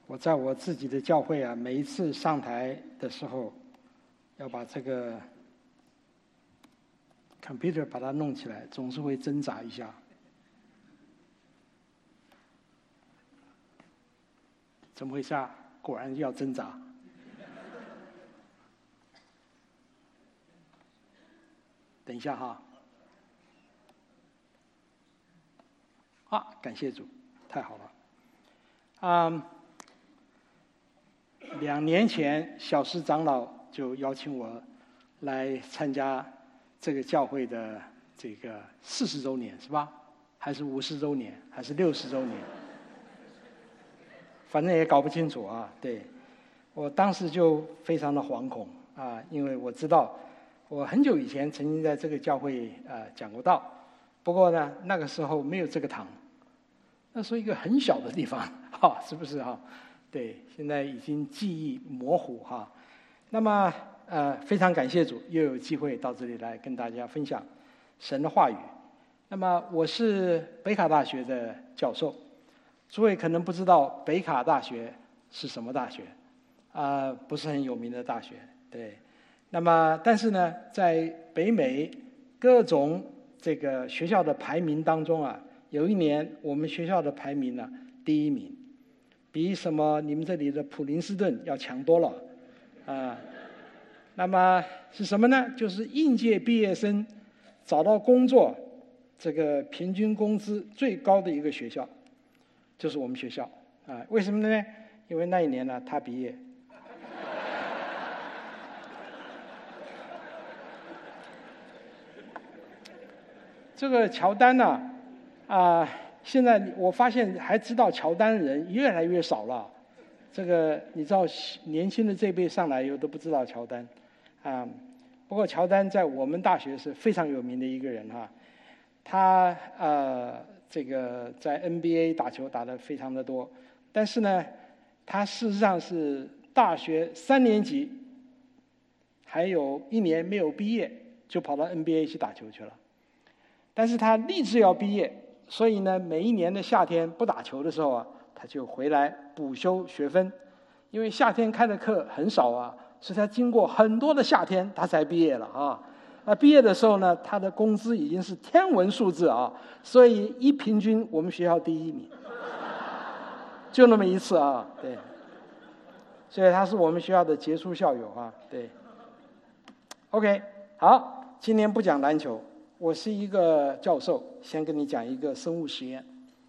我在我自己的教会啊，每一次上台的时候，要把这个 computer 把它弄起来，总是会挣扎一下。怎么回事啊？果然要挣扎。等一下哈。啊，感谢主，太好了。2年前，小石长老就邀请我来参加这个教会的这个40周年，是吧？还是50周年，还是60周年？反正也搞不清楚啊。对，我当时就非常的惶恐啊，因为我知道我很久以前曾经在这个教会讲过道，不过呢，那个时候没有这个堂，那是一个很小的地方，哈，是不是哈？对，现在已经记忆模糊哈。那么非常感谢主，又有机会到这里来跟大家分享神的话语。那么我是北卡大学的教授，诸位可能不知道北卡大学是什么大学，不是很有名的大学，对。那么但是呢，在北美各种这个学校的排名当中啊，有一年我们学校的排名呢第1名。比什么你们这里的普林斯顿要强多了，那么是什么呢？就是应届毕业生找到工作，这个平均工资最高的一个学校，就是我们学校啊。为什么呢？因为那一年呢，他毕业。这个乔丹呢，现在我发现还知道乔丹的人越来越少了。这个你知道，年轻的这辈上来以后都不知道乔丹，不过乔丹在我们大学是非常有名的一个人哈。他这个在 NBA 打球打得非常的多，但是呢，他事实上是大学3年级，还有1年没有毕业，就跑到 NBA 去打球去了。但是他立志要毕业。所以呢，每一年的夏天不打球的时候啊，他就回来补修学分，因为夏天开的课很少啊，所以他经过很多的夏天，他才毕业了啊。毕业的时候呢，他的工资已经是天文数字啊，所以一平均我们学校第1名，就那么一次啊，对。所以他是我们学校的杰出校友啊，对。OK， 好，今天不讲篮球。我是一个教授，先跟你讲一个生物实验。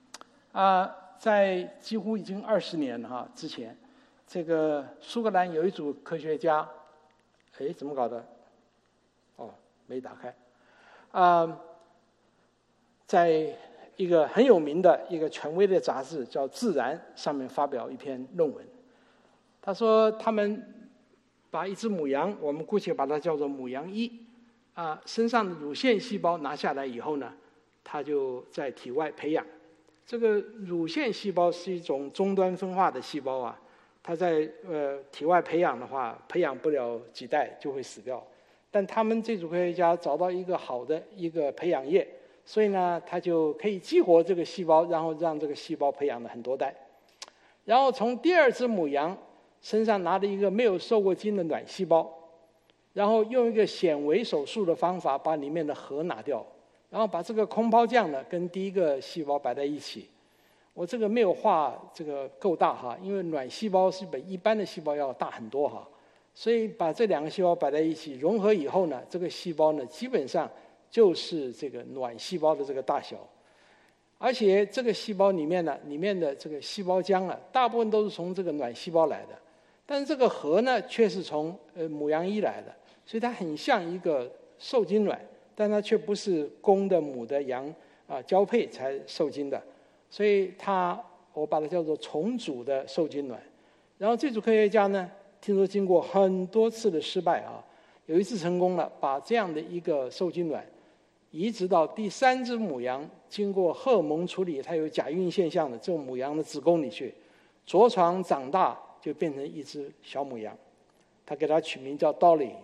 在几乎已经20年哈之前，这个苏格兰有一组科学家，怎么搞的？没打开。在一个很有名的一个权威的杂志叫《自然》上面发表一篇论文。他说他们把一只母羊，我们姑且把它叫做母羊1。身上的乳腺细胞拿下来以后呢，它就在体外培养。这个乳腺细胞是一种终端分化的细胞啊，它在体外培养的话，培养不了几代就会死掉。但他们这组科学家找到一个好的一个培养液，所以呢，它就可以激活这个细胞，然后让这个细胞培养了很多代。然后从第2只母羊身上拿了一个没有受过精的卵细胞。然后用一个显微手术的方法把里面的核拿掉，然后把这个空包浆呢跟第1个细胞摆在一起。我这个没有画这个够大哈，因为卵细胞是比一般的细胞要大很多哈，所以把这2个细胞摆在一起融合以后呢，这个细胞呢基本上就是这个卵细胞的这个大小，而且这个细胞里面的这个细胞浆啊，大部分都是从这个卵细胞来的，但是这个核呢却是从母羊1来的。所以它很像一个受精卵，但它却不是公的母的羊交配才受精的，所以我把它叫做重组的受精卵。然后这组科学家呢，听说经过很多次的失败有一次成功了，把这样的一个受精卵移植到第3只母羊，经过荷尔蒙处理，它有假孕现象的这种母羊的子宫里去，着床长大就变成一只小母羊，他给它取名叫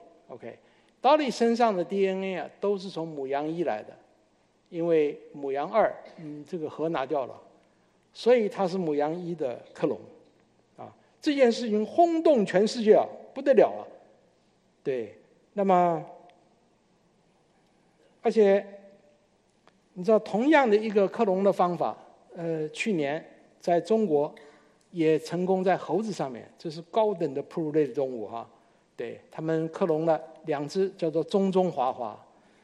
Dolly。Dolly 身上的 DNA 都是从母羊1来的，因为母羊2这个核拿掉了，所以它是母羊1的克隆这件事情轰动全世界啊，不得了啊。对，那么而且你知道，同样的一个克隆的方法，去年在中国也成功在猴子上面，这是高等的哺乳类的动物哈。对，他们克隆了2只，叫做中中华华。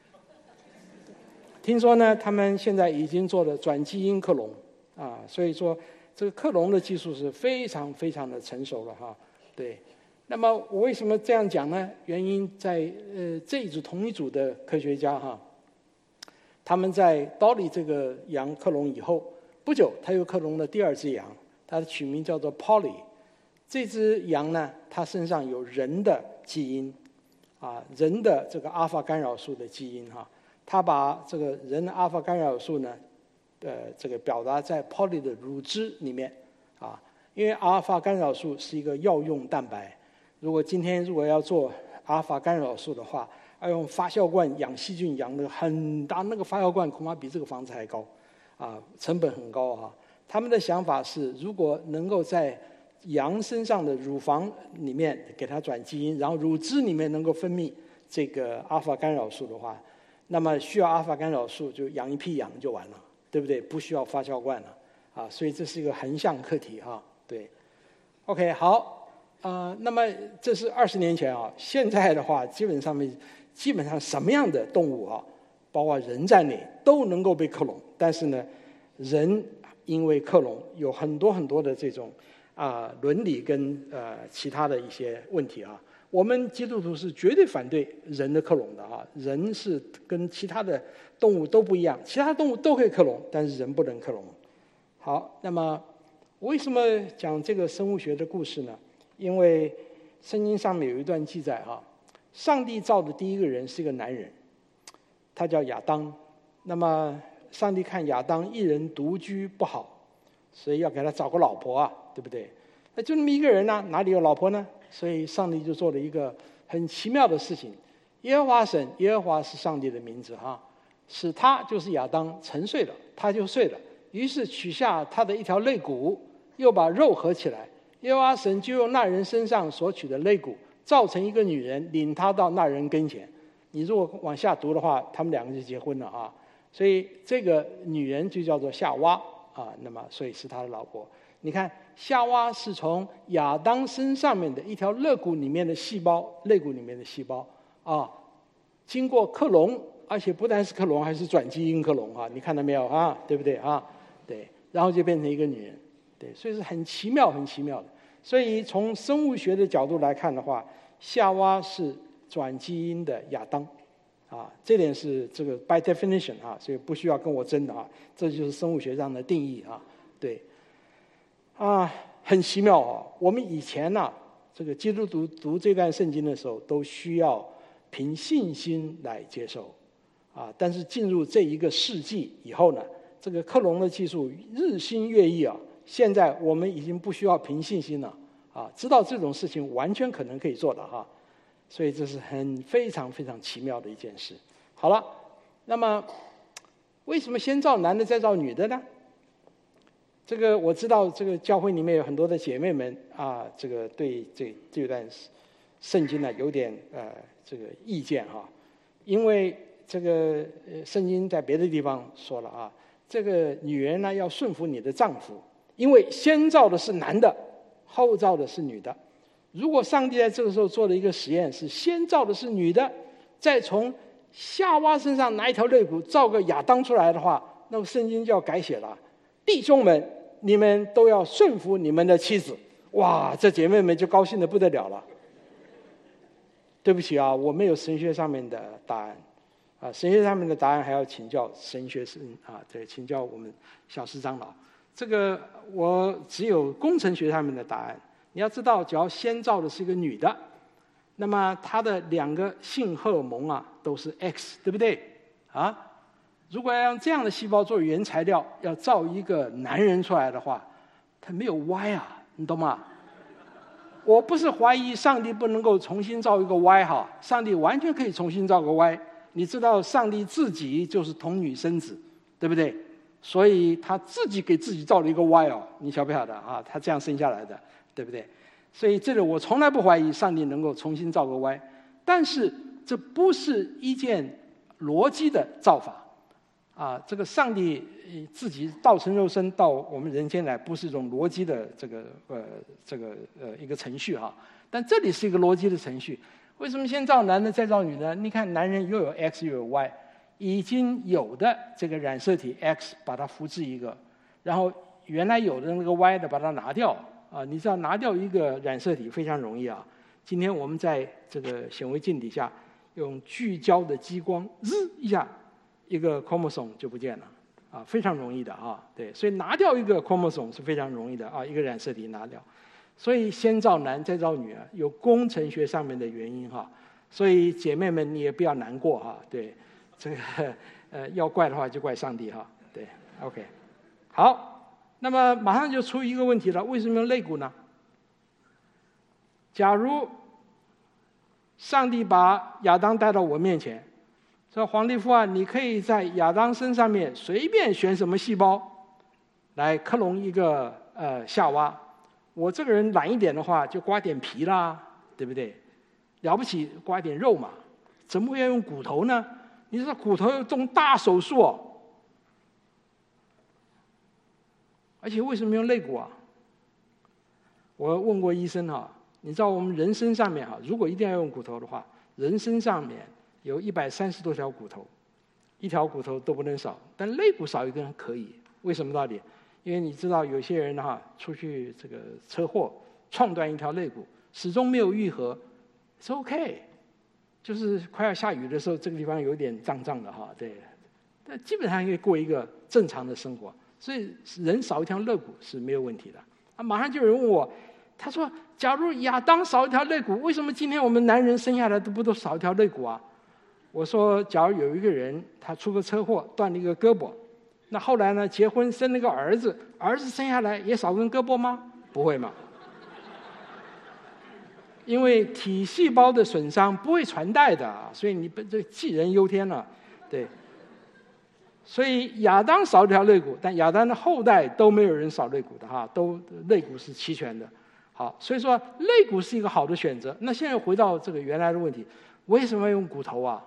听说呢，他们现在已经做了转基因克隆啊，所以说这个克隆的技术是非常非常的成熟了哈。对，那么我为什么这样讲呢？原因在这一组同一组的科学家哈，他们在Dolly这个羊克隆以后不久，他又克隆了第2只羊，它的取名叫做 Polly。这只羊呢，它身上有人的基因，啊，人的这个阿尔法干扰素的基因哈，它把这个人的阿尔法干扰素呢，这个表达在 Polly 的乳汁里面，啊，因为阿尔法干扰素是一个药用蛋白，如果要做阿尔法干扰素的话，要用发酵罐养细菌，养的很大，那个发酵罐恐怕比这个房子还高，啊，成本很高哈。他们的想法是，如果能够在羊身上的乳房里面给它转基因，然后乳汁里面能够分泌这个阿尔法干扰素的话，那么需要阿尔法干扰素就养一批羊就完了，对不对？不需要发酵罐了啊，所以这是一个横向课题哈。对 ，OK 好，那么这是20年前啊，现在的话基本上什么样的动物啊，包括人在内都能够被克隆，但是呢，人因为克隆有很多很多的这种伦理跟其他的一些问题啊。我们基督徒是绝对反对人的克隆的啊，人是跟其他的动物都不一样，其他动物都可以克隆，但是人不能克隆。好，那么为什么讲这个生物学的故事呢？因为圣经上面有一段记载啊，上帝造的第一个人是一个男人，他叫亚当。那么上帝看亚当一人独居不好，所以要给他找个老婆啊，对不对？那就那么一个人呢，哪里有老婆呢？所以上帝就做了一个很奇妙的事情。耶和华神，耶和华是上帝的名字哈，使他就是亚当沉睡了，他就睡了，于是取下他的一条肋骨，又把肉合起来。耶和华神就用那人身上所取的肋骨，造成一个女人，领他到那人跟前。你如果往下读的话，他们2个就结婚了啊。所以这个女人就叫做夏娃啊，那么所以是他的老婆。你看，夏娃是从亚当身上面的一条肋骨里面的细胞，肋骨里面的细胞啊，经过克隆，而且不但是克隆，还是转基因克隆啊！你看到没有啊？对不对啊？对，然后就变成一个女人，对，所以是很奇妙、很奇妙的。所以从生物学的角度来看的话，夏娃是转基因的亚当。啊，这点是这个 by definition 啊，所以不需要跟我争的啊，这就是生物学上的定义啊，对，很奇妙啊。我们以前呢，这个基督徒读这段圣经的时候，都需要凭信心来接受，啊，但是进入这一个世纪以后呢，这个克隆的技术日新月异啊，现在我们已经不需要凭信心了，啊，知道这种事情完全可能可以做的哈。所以这是非常非常奇妙的一件事。好了，那么为什么先造男的再造女的呢？这个我知道，这个教会里面有很多的姐妹们啊，这个对这段圣经呢有点这个意见哈，因为这个圣经在别的地方说了啊，这个女人呢要顺服你的丈夫，因为先造的是男的，后造的是女的。如果上帝在这个时候做了一个实验，是先造的是女的，再从夏娃身上拿一条肋骨造个亚当出来的话，那么圣经就要改写了。弟兄们，你们都要顺服你们的妻子。哇，这姐妹们就高兴得不得了了。对不起啊，我没有神学上面的答案啊，神学上面的答案还要请教神学生啊，对，请教我们小师长老。这个我只有工程学上面的答案。你要知道，只要先造的是一个女的，那么她的2个性荷尔蒙啊都是 X， 对不对？啊，如果要用这样的细胞做原材料，要造一个男人出来的话，它没有 Y 啊，你懂吗？我不是怀疑上帝不能够重新造一个 Y 哈，上帝完全可以重新造个 Y。你知道，上帝自己就是童女生子，对不对？所以他自己给自己造了一个 Y 哦，你晓不晓得啊？他这样生下来的。 对不对？所以这里我从来不怀疑上帝能够重新造个 Y， 但是这不是一件逻辑的造法啊！这个上帝自己道成肉身到我们人间来，不是一种逻辑的一个程序哈。但这里是一个逻辑的程序。为什么先造男的再造女的？你看男人又有 X 又有 Y， 已经有的这个染色体 X 把它复制一个，然后原来有的那个 Y 的把它拿掉啊！你知道拿掉一个染色体非常容易啊。今天我们在这个显微镜底下用聚焦的激光，日一下，一个 chromosome 就不见了啊，非常容易的啊。对，所以拿掉一个 chromosome 是非常容易的啊，一个染色体拿掉。所以先造男再造女啊，有工程学上面的原因哈。所以姐妹们你也不要难过哈。对，这个要怪的话就怪上帝哈。对 ，OK， 好，那么马上就出一个问题了，为什么用肋骨呢？假如上帝把亚当带到我面前，说皇帝父啊，你可以在亚当身上面随便选什么细胞来克隆一个夏娃。我这个人懒一点的话，就刮点皮啦，对不对？了不起刮点肉嘛，怎么会要用骨头呢？你知道骨头要动大手术哦，而且为什么用肋骨啊？我问过医生哈，你知道我们人身上面哈，如果一定要用骨头的话，人身上面有130多条骨头，一条骨头都不能少，但肋骨少一根可以。为什么道理？因为你知道有些人哈出去这个车祸撞断一条肋骨，始终没有愈合，是 OK， 就是快要下雨的时候，这个地方有点胀胀的哈，对，但基本上可以过一个正常的生活，所以人少一条肋骨是没有问题的。啊，马上就有人问我，他说：“假如亚当少一条肋骨，为什么今天我们男人生下来都少一条肋骨啊？”我说：“假如有一个人他出个车祸断了一个胳膊。”那后来呢？结婚生了个儿子，儿子生下来也少根胳膊吗？不会嘛，因为体细胞的损伤不会传代的，所以你这杞人忧天了，对。所以亚当少一条肋骨，但亚当的后代都没有人少肋骨的哈，都肋骨是齐全的。好，所以说肋骨是一个好的选择。那现在回到这个原来的问题，为什么要用骨头啊？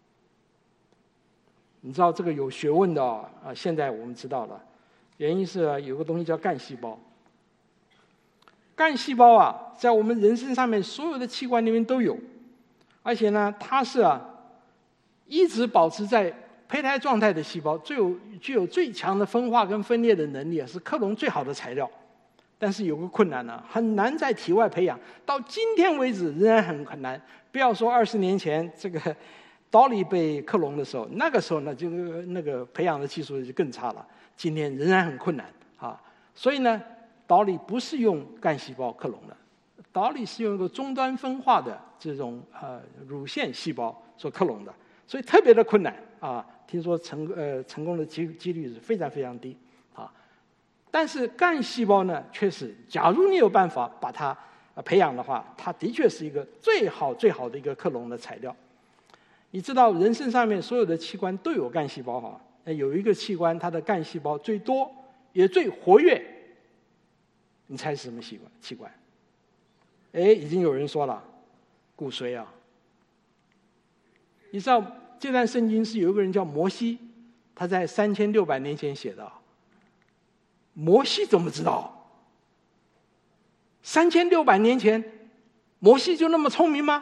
你知道这个有学问的啊，现在我们知道了，原因是有个东西叫干细胞。干细胞啊，在我们人身上面所有的器官里面都有，而且呢，它是一直保持在胚胎状态的细胞，具有最强的分化跟分裂的能力，是克隆最好的材料。但是有个困难呢，很难在体外培养，到今天为止仍然很难。不要说20年前这个Dolly 被克隆的时候，那个时候呢，就那个培养的技术就更差了。今天仍然很困难啊，所以呢 ，Dolly 不是用干细胞克隆的 ，Dolly 是用一个终端分化的这种乳腺细胞所克隆的，所以特别的困难啊。听说成功的几率是非常非常低啊。但是干细胞呢，确实，假如你有办法把它培养的话，它的确是一个最好的一个克隆的材料。你知道人身上面所有的器官都有干细胞哈，有一个器官它的干细胞最多也最活跃，你猜是什么器官？已经有人说了，骨髓啊。你知道这段圣经是有一个人叫摩西，他在3600年前写的。摩西怎么知道？3600年前，摩西就那么聪明吗？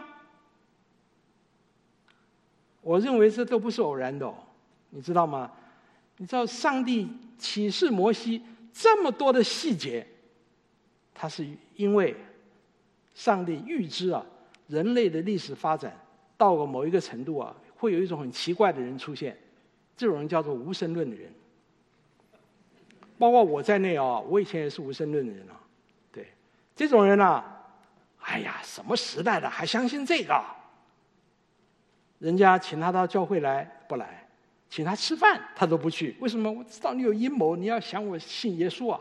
我认为这都不是偶然的哦，你知道吗？你知道上帝启示摩西这么多的细节，他是因为上帝预知人类的历史发展到了某一个程度会有一种很奇怪的人出现，这种人叫做无神论的人。包括我在内我以前也是无神论的人对，这种人哎呀，什么时代了还相信这个？人家请他到教会来不来，请他吃饭他都不去，为什么？我知道你有阴谋，你要想我信耶稣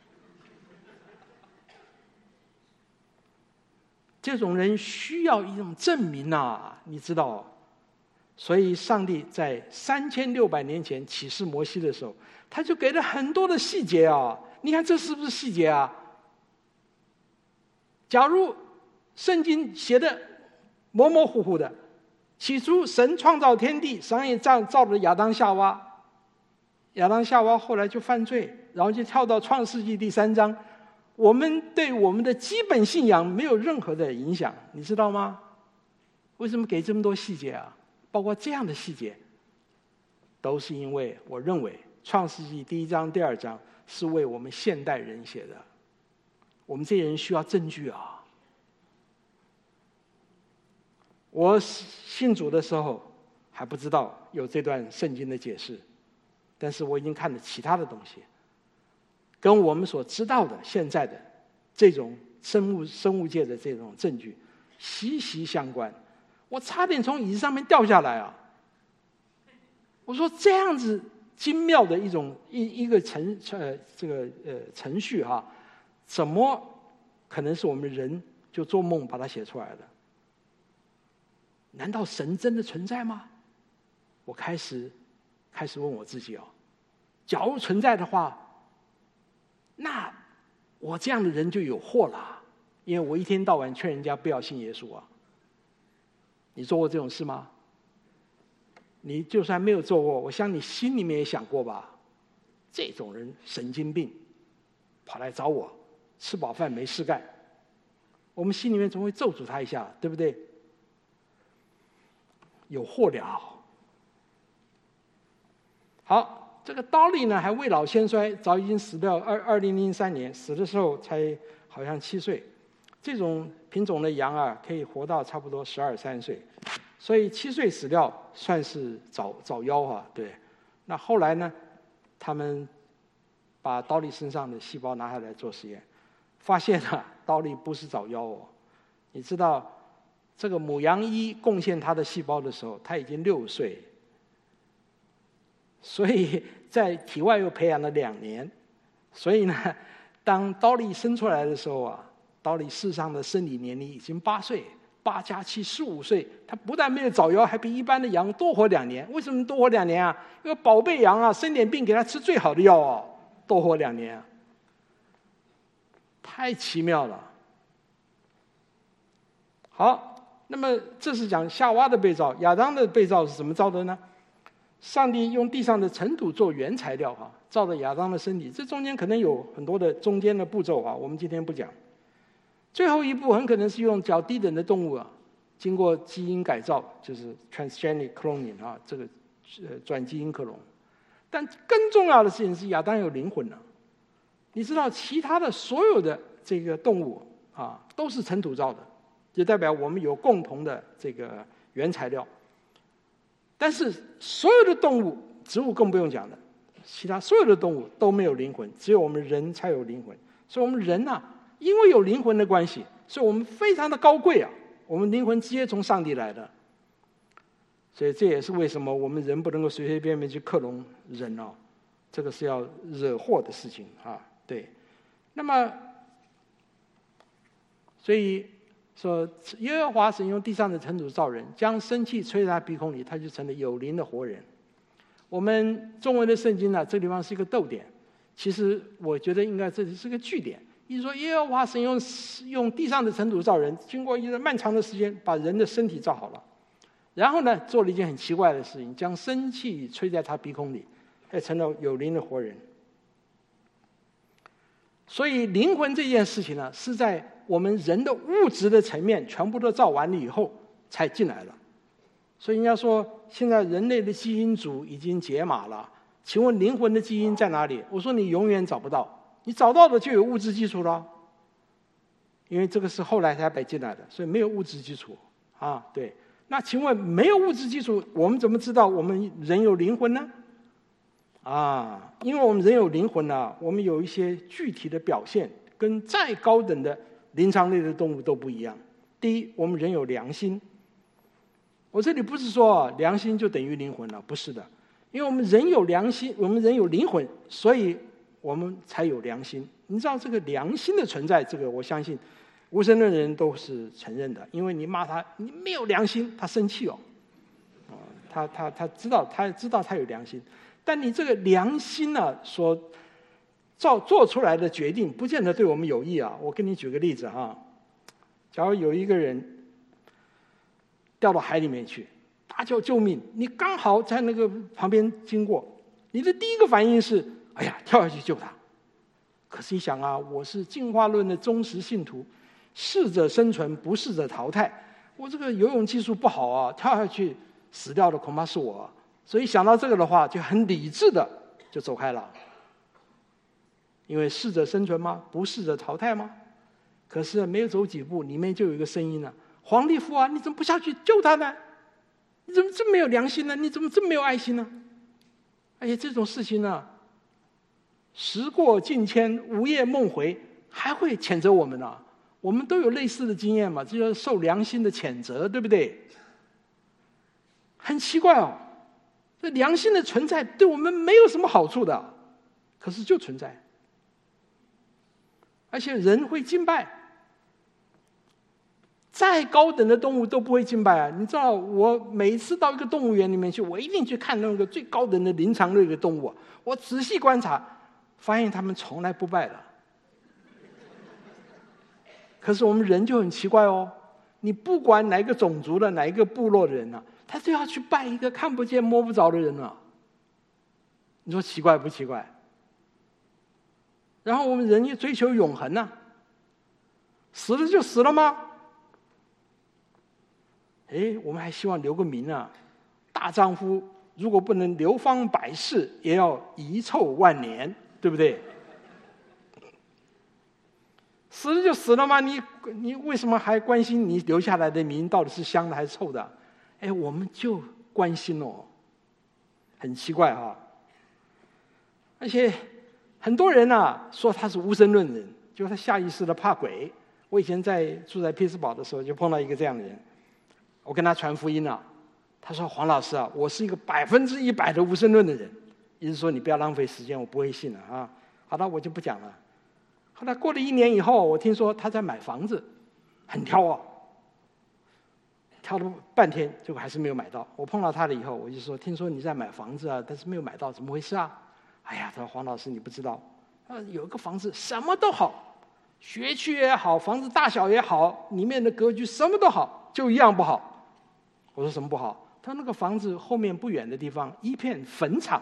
这种人需要一种证明你知道。所以上帝在3600年前启示摩西的时候，他就给了很多的细节你看这是不是细节假如圣经写的模模糊糊的，起初神创造天地，神也造了亚当夏娃，亚当夏娃后来就犯罪，然后就跳到创世纪第3章，我们对我们的基本信仰没有任何的影响，你知道吗？为什么给这么多细节啊？包括这样的细节，都是因为我认为创世纪第1章第2章是为我们现代人写的，我们这些人需要证据啊。我信主的时候还不知道有这段圣经的解释，但是我已经看了其他的东西，跟我们所知道的现在的这种生物界的这种证据息息相关。我差点从椅子上面掉下来啊！我说这样子精妙的一个程序哈，怎么可能是我们人就做梦把它写出来的？难道神真的存在吗？我开始问我自己假如存在的话，那我这样的人就有祸了，因为我一天到晚劝人家不要信耶稣啊。你做过这种事吗？你就算没有做过，我想你心里面也想过吧，这种人神经病，跑来找我，吃饱饭没事干，我们心里面总会咒诅他一下，对不对？有祸了。好，这个刀利呢还未老先衰，早已经死掉，2003年死的时候才好像7岁。这种品种的羊啊，可以活到差不多12、13岁，所以7岁死掉算是早夭啊。对，那后来呢，他们把刀利身上的细胞拿下来做实验，发现刀利不是早夭哦。你知道，这个母羊一贡献它的细胞的时候，它已经6岁，所以在体外又培养了2年，所以呢，当刀利生出来的时候啊，刀利事实上的生理年龄已经8岁，8加7 15岁，他不但没有早夭，还比一般的羊多活2年。为什么多活2年啊？因为宝贝羊啊，生点病给他吃最好的药哦，多活2年啊，太奇妙了。好，那么这是讲夏娃的被造，亚当的被造是怎么造的呢？上帝用地上的尘土做原材料造了亚当的身体，这中间可能有很多的中间的步骤我们今天不讲。最后一步很可能是用较低等的动物经过基因改造，就是 transgenic cloning 这个转基因克隆。但更重要的事情是亚当有灵魂了。你知道其他的所有的这个动物都是尘土造的，就代表我们有共同的这个原材料。但是所有的动物，植物更不用讲了，其他所有的动物都没有灵魂，只有我们人才有灵魂。所以我们人因为有灵魂的关系，所以我们非常的高贵我们灵魂直接从上帝来的。所以这也是为什么我们人不能够随随便便去克隆人这个是要惹祸的事情对。那么所以说耶和华神用地上的尘土造人，将生气吹在他鼻孔里，他就成了有灵的活人。我们中文的圣经这个地方是一个逗点，其实我觉得应该这里是个句点。意思说耶和华神用地上的尘土造人，经过一个漫长的时间把人的身体造好了，然后呢做了一件很奇怪的事情，将生气吹在他鼻孔里，成了有灵的活人。所以灵魂这件事情呢，是在我们人的物质的层面全部都造完了以后才进来了。所以人家说现在人类的基因组已经解码了，请问灵魂的基因在哪里？我说你永远找不到，你找到的就有物质基础了，因为这个是后来才摆进来的，所以没有物质基础对。那请问没有物质基础，我们怎么知道我们人有灵魂呢？因为我们人有灵魂我们有一些具体的表现，跟再高等的灵长类的动物都不一样。第一，我们人有良心。我这里不是说良心就等于灵魂了，不是的。因为我们人有良心，我们人有灵魂，所以我们才有良心。你知道这个良心的存在，这个我相信无神论人都是承认的。因为你骂他，你没有良心，他生气他知道他有良心，但你这个良心所做出来的决定，不见得对我们有益我跟你举个例子假如有一个人掉到海里面去，大叫救命，你刚好在那个旁边经过，你的第一个反应是，哎呀，跳下去救他。可是你想啊，我是进化论的忠实信徒，适者生存，不适者淘汰。我这个游泳技术不好啊，跳下去死掉的恐怕是我。所以想到这个的话，就很理智的就走开了。因为适者生存吗？不适者淘汰吗？可是没有走几步，里面就有一个声音了：黄立夫啊，你怎么不下去救他呢？你怎么这么没有良心呢？你怎么这么没有爱心呢？而且这种事情呢，时过境迁，午夜梦回，还会谴责我们呢。我们都有类似的经验嘛，这就是受良心的谴责，对不对？很奇怪哦，这良心的存在对我们没有什么好处的，可是就存在。而且人会敬拜，再高等的动物都不会敬拜啊！你知道，我每次到一个动物园里面去，我一定去看那个最高等的灵长类的动物。我仔细观察，发现他们从来不拜的。可是我们人就很奇怪哦，你不管哪一个种族的、哪一个部落的人啊，他都要去拜一个看不见摸不着的人啊。你说奇怪不奇怪？然后我们人又追求永恒啊，死了就死了吗？我们还希望留个名啊，大丈夫如果不能流芳百世，也要遗臭万年，对不对？死了就死了吗？你为什么还关心你留下来的名到底是香的还是臭的？我们就关心哦，很奇怪啊。而且很多人说他是无神论人，就他下意识的怕鬼。我以前住在匹兹堡的时候，就碰到一个这样的人，我跟他传福音了。他说：“黄老师啊，我是一个100%的无神论的人，意思说你不要浪费时间，我不会信了啊。”好了，我就不讲了。后来过了1年以后，我听说他在买房子，很挑啊，挑了半天，结果还是没有买到。我碰到他了以后，我就说：“听说你在买房子啊，但是没有买到，怎么回事啊？”哎呀，他说：“黄老师，你不知道，有一个房子什么都好，学区也好，房子大小也好，里面的格局什么都好，就一样不好。”我说：“什么不好？”他那个房子后面不远的地方一片坟场。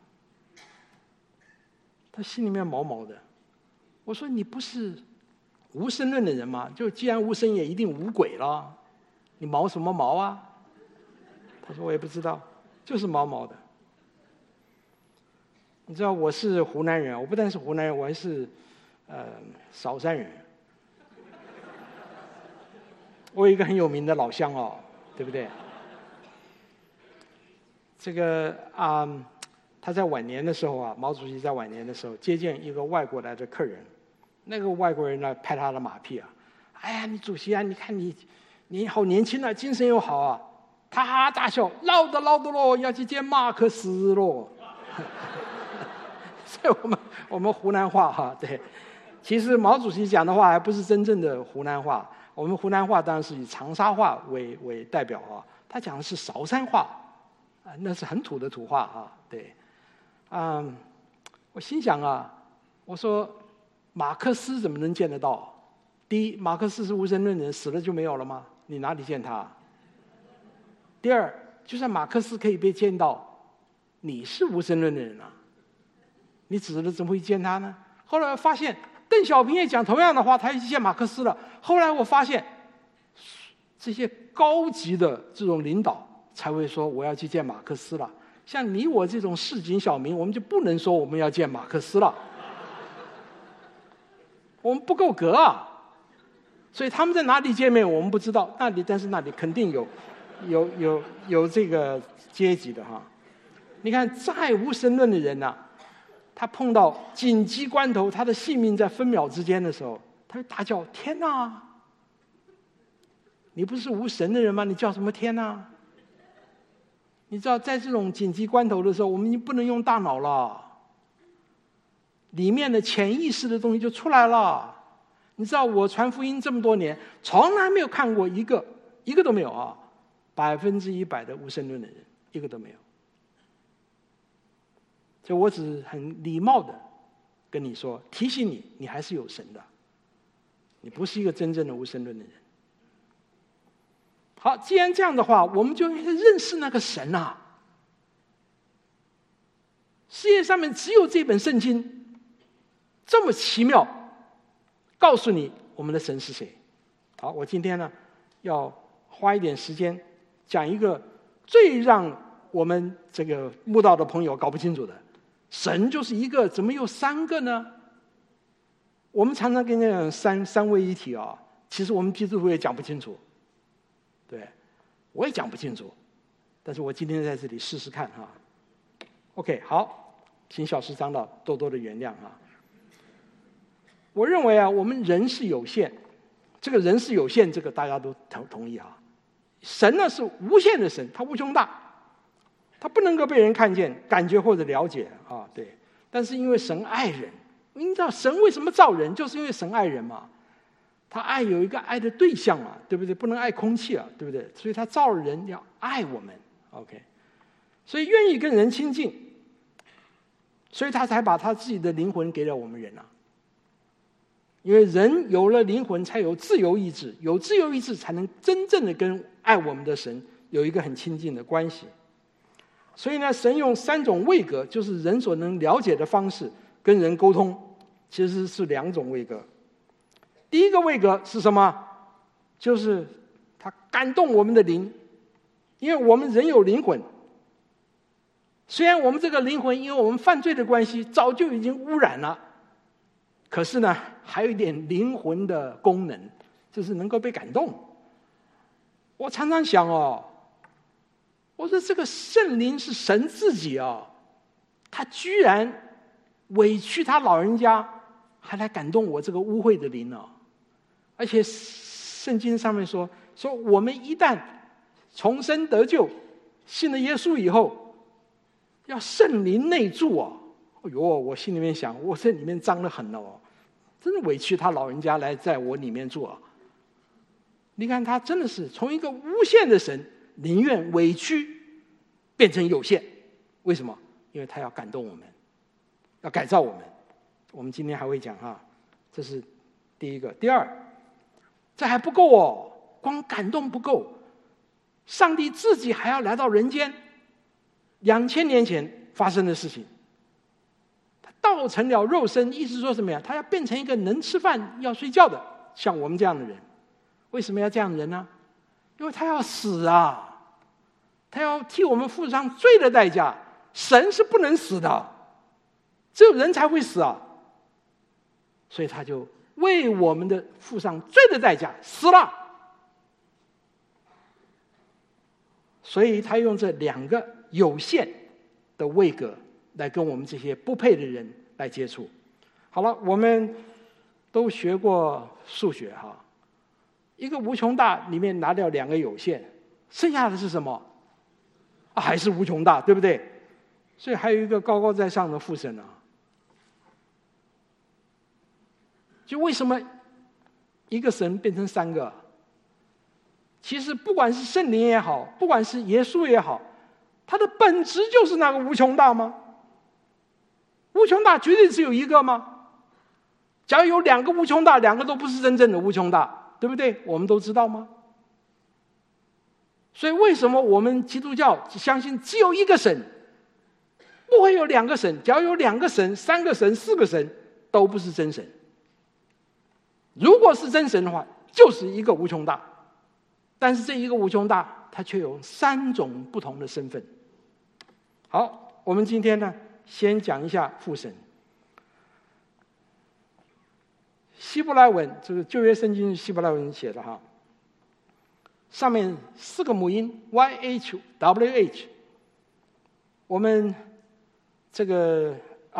他心里面毛毛的。我说：“你不是无神论的人吗？就既然无神，也一定无鬼了，你毛什么毛啊？”他说：“我也不知道，就是毛毛的。”你知道我是湖南人，我不但是湖南人，我还是韶山人。我有一个很有名的老乡哦，对不对？这个他在晚年的时候毛主席在晚年的时候接见一个外国来的客人，那个外国人呢拍他的马屁啊，哎呀，你主席啊，你看你好年轻啊，精神又好啊，哈哈大笑，唠的咯，要去见马克思咯。所以我们湖南话对，其实毛主席讲的话还不是真正的湖南话，我们湖南话当然是以长沙话为代表他讲的是韶山话那是很土的土话对，我心想我说马克思怎么能见得到？第一，马克思是无神论人，死了就没有了吗？你哪里见他？第二，就算马克思可以被见到，你是无神论的人你死了怎么会见他呢？后来发现邓小平也讲同样的话，他也去见马克思了。后来我发现，这些高级的这种领导才会说我要去见马克思了。像你我这种市井小民，我们就不能说我们要见马克思了，我们不够格所以他们在哪里见面我们不知道，但是那里肯定有这个阶级的你看再无神论的人他碰到紧急关头，他的性命在分秒之间的时候，他会大叫：“天哪！你不是无神的人吗？你叫什么天哪？”你知道，在这种紧急关头的时候，我们已经不能用大脑了，里面的潜意识的东西就出来了。你知道，我传福音这么多年，从来没有看过一个都没有100%的无神论的人，一个都没有。所以我只很礼貌的跟你说，提醒你，你还是有神的，你不是一个真正的无神论的人。 好，既然这样的话，我们就应该认识那个神啊。世界上面只有这本圣经这么奇妙，告诉你我们的神是谁。好，我今天呢要花一点时间讲一个最让我们这个慕道的朋友搞不清楚的，神就是一个，怎么有三个呢？我们常常跟人讲三位一体啊，其实我们基督徒也讲不清楚，对，我也讲不清楚，但是我今天在这里试试看哈。OK， 好，请小师长老多多的原谅啊。我认为啊，我们人是有限，这个人是有限，这个大家都同意啊。神呢是无限的神，他无穷大，他不能够被人看见、感觉或者了解啊。对，但是因为神爱人，你知道神为什么造人，就是因为神爱人嘛。他爱有一个爱的对象嘛，对不对？不能爱空气啊，对不对？所以他造人要爱我们 ，OK。所以愿意跟人亲近，所以他才把他自己的灵魂给了我们人啊。因为人有了灵魂，才有自由意志，有自由意志才能真正的跟爱我们的神有一个很亲近的关系。所以呢，神用三种位格，就是人所能了解的方式跟人沟通，其实是两种位格。第一个位格是什么？就是他感动我们的灵，因为我们人有灵魂。虽然我们这个灵魂因为我们犯罪的关系早就已经污染了，可是呢，还有一点灵魂的功能，就是能够被感动。我常常想哦，我说这个圣灵是神自己啊，他居然委屈他老人家，还来感动我这个污秽的灵啊！而且圣经上面说我们一旦重生得救，信了耶稣以后，要圣灵内住啊！哎呦，我心里面想，我这里面脏得很哦，真的委屈他老人家来在我里面住啊！你看他真的是从一个无限的神，宁愿委屈变成有限，为什么？因为他要感动我们，要改造我们。我们今天还会讲哈，这是第一个。第二，这还不够哦，光感动不够，上帝自己还要来到人间。2000年前发生的事情，他道成了肉身，意思说什么呀？他要变成一个能吃饭、要睡觉的，像我们这样的人。为什么要这样的人呢？因为他要死啊，他要替我们付上罪的代价。神是不能死的，只有人才会死啊。所以他就为我们的付上罪的代价死了。所以他用这两个有限的位格来跟我们这些不配的人来接触。好了，我们都学过数学哈，一个无穷大里面拿掉两个有限，剩下的是什么？还是无穷大，对不对？所以还有一个高高在上的父神啊。就为什么一个神变成三个？其实不管是圣灵也好，不管是耶稣也好，它的本质就是那个无穷大吗？无穷大绝对只有一个吗？假如有两个无穷大，两个都不是真正的无穷大，对不对？我们都知道吗？所以为什么我们基督教相信只有一个神，不会有两个神？假如有两个神、三个神、四个神，都不是真神。如果是真神的话，就是一个无穷大，但是这一个无穷大，它却有三种不同的身份。好，我们今天呢，先讲一下父神。希伯来文，这个旧约圣经希伯来文写的哈，上面四个母音 YHWH， 我们这个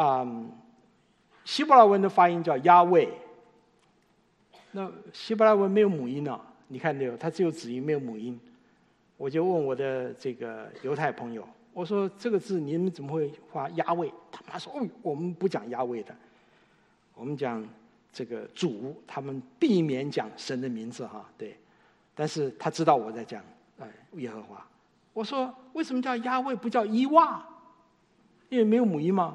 希伯来文的发音叫亚卫。那希伯来文没有母音啊，你看没有？它只有子音，没有母音。我就问我的这个犹太朋友，我说这个字你们怎么会发亚卫？他妈说我们不讲亚卫的，我们讲这个主，他们避免讲神的名字哈，对。但是他知道我在讲耶和华。我说为什么叫亚卫不叫伊娃？因为没有母音吗？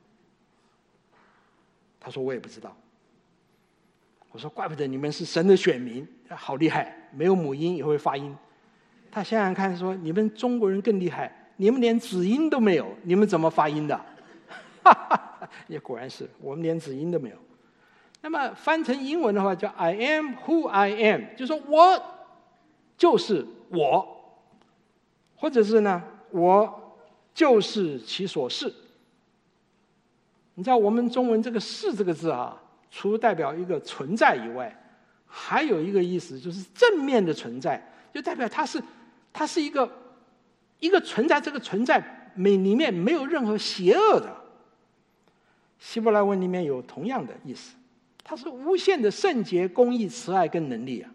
他说我也不知道。我说怪不得你们是神的选民，好厉害，没有母音也会发音。 他想想看说，你们中国人更厉害，你们连子音都没有，你们怎么发音的？也果然是，我们连子音都没有。那么翻成英文的话叫 I am who I am， 就是说我就是我，或者是呢，我就是其所是。你知道我们中文这个是这个字啊，除了代表一个存在以外，还有一个意思就是正面的存在，就代表它是一个存在，这个存在里面没有任何邪恶的。希伯来文里面有同样的意思，它是无限的圣洁、公义、慈爱跟能力啊，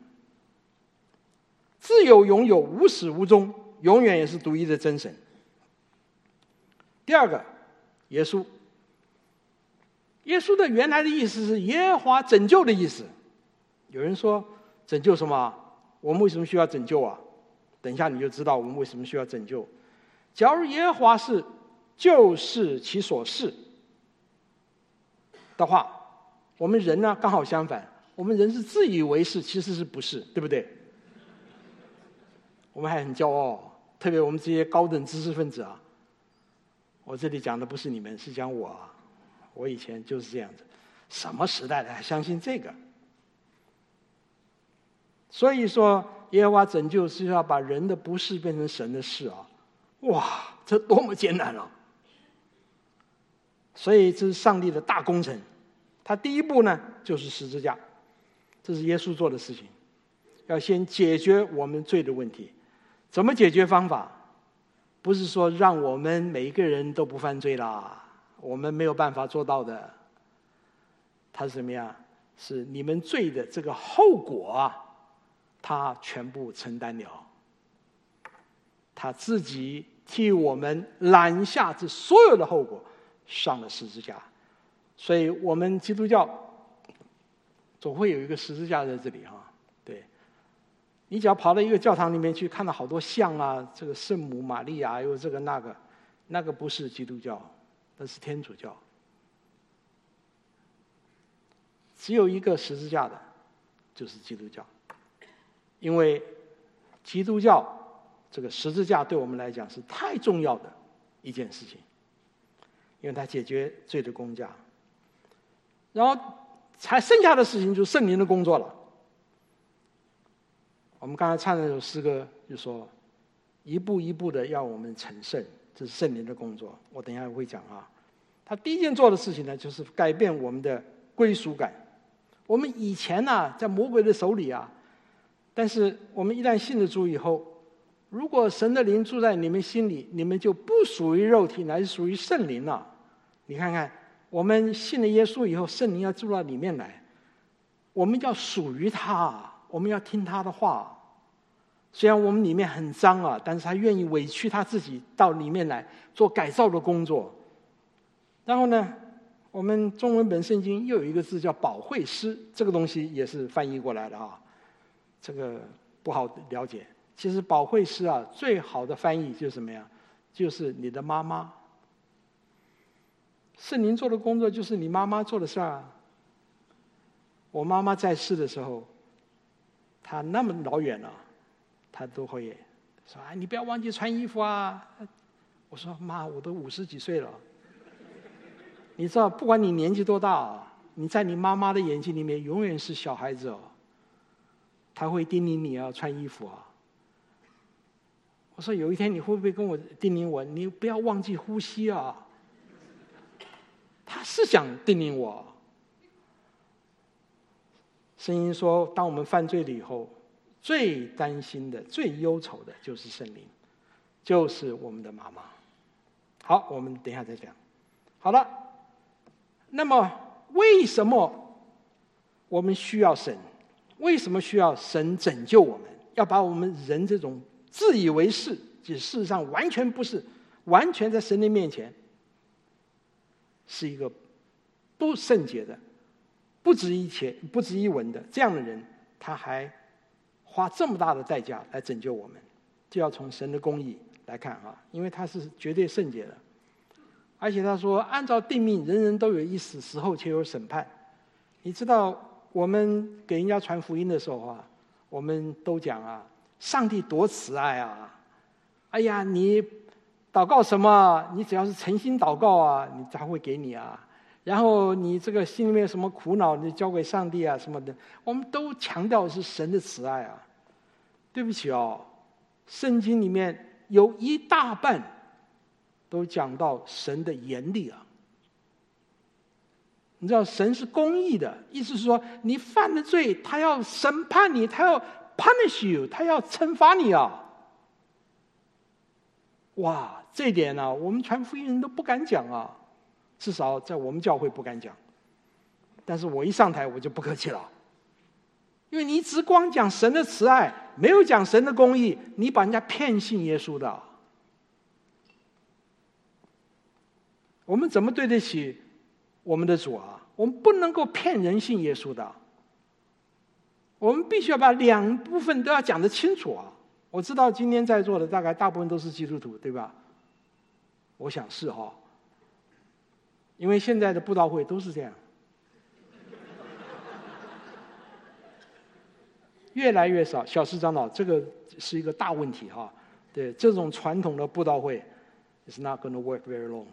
自有永有，无始无终，永远也是独一的真神。第二个，耶稣。耶稣的原来的意思是耶和华拯救的意思。有人说拯救什么？我们为什么需要拯救啊？等一下你就知道我们为什么需要拯救。假如耶和华是就是其所是的话，我们人呢刚好相反，我们人是自以为是，其实是不是，对不对？我们还很骄傲，特别我们这些高等知识分子啊。我这里讲的不是你们，是讲我啊。我以前就是这样子，什么时代的还相信这个？所以说，耶和华拯救是要把人的不是变成神的事啊！哇，这多么艰难啊！所以这是上帝的大工程。他第一步呢，就是十字架，这是耶稣做的事情，要先解决我们罪的问题。怎么解决方法？不是说让我们每一个人都不犯罪啦。我们没有办法做到的。他是什么样？是你们罪的这个后果啊，他全部承担了，他自己替我们揽下这所有的后果，上了十字架。所以我们基督教总会有一个十字架在这里哈。对，你只要跑到一个教堂里面去，看到好多像啊，这个圣母玛利亚，有这个那个不是基督教。那是天主教，只有一个十字架的，就是基督教。因为基督教这个十字架对我们来讲是太重要的一件事情，因为它解决罪的工价。然后才剩下的事情就是圣灵的工作了。我们刚才唱的那首诗歌就说，一步一步的要我们成圣，这是圣灵的工作。我等一下会讲啊。他第一件做的事情呢，就是改变我们的归属感。我们以前呢，在魔鬼的手里啊，但是我们一旦信了主以后，如果神的灵住在你们心里，你们就不属于肉体，乃是属于圣灵了。你看看，我们信了耶稣以后，圣灵要住到里面来，我们要属于他，我们要听他的话。虽然我们里面很脏啊，但是他愿意委屈他自己到里面来做改造的工作。然后呢，我们中文本圣经又有一个字叫保惠师，这个东西也是翻译过来的啊，这个不好了解。其实保惠师啊，最好的翻译就是什么呀？就是你的妈妈。圣灵做的工作就是你妈妈做的事儿啊。我妈妈在世的时候，她那么老远了，她都会说：“你不要忘记穿衣服啊。”我说：“妈，我都50几岁了。”你知道，不管你年纪多大，你在你妈妈的眼睛里面永远是小孩子哦。她会叮咛你要穿衣服啊。我说有一天你会不会跟我叮咛我，你不要忘记呼吸啊？她是想叮咛我。圣经说，当我们犯罪了以后，最担心的、最忧愁的就是圣灵，就是我们的妈妈。好，我们等一下再讲。好了。那么为什么我们需要神？为什么需要神拯救我们？要把我们人这种自以为是，其实事实上完全不是，完全在神的面前是一个不圣洁的、不值一文的这样的人，他还花这么大的代价来拯救我们，就要从神的公义来看啊，因为他是绝对圣洁的。而且他说，按照定命，人人都有一死，死后且有审判。你知道，我们给人家传福音的时候啊，我们都讲啊， 上帝多慈爱啊！哎呀，你祷告什么？你只要是诚心祷告啊，他会给你啊。然后你这个心里面有什么苦恼，你交给上帝啊什么的。我们都强调是神的慈爱啊。对不起哦，圣经里面有一大半都讲到神的严厉啊。你知道神是公义的，意思是说你犯了罪，他要审判你，他要 punish you， 他要惩罚你啊！哇，这一点呢，我们传福音人都不敢讲啊，至少在我们教会不敢讲。但是我一上台我就不客气了，因为你只光讲神的慈爱，没有讲神的公义，你把人家骗信耶稣的。我们怎么对得起我们的主啊？我们不能够骗人信耶稣的。我们必须要把两部分都要讲得清楚啊！我知道今天在座的大概大部分都是基督徒，对吧？我想是哈，因为现在的布道会都是这样，越来越少。小施长老，这个是一个大问题哈。对，这种传统的布道会 is not going to work very long。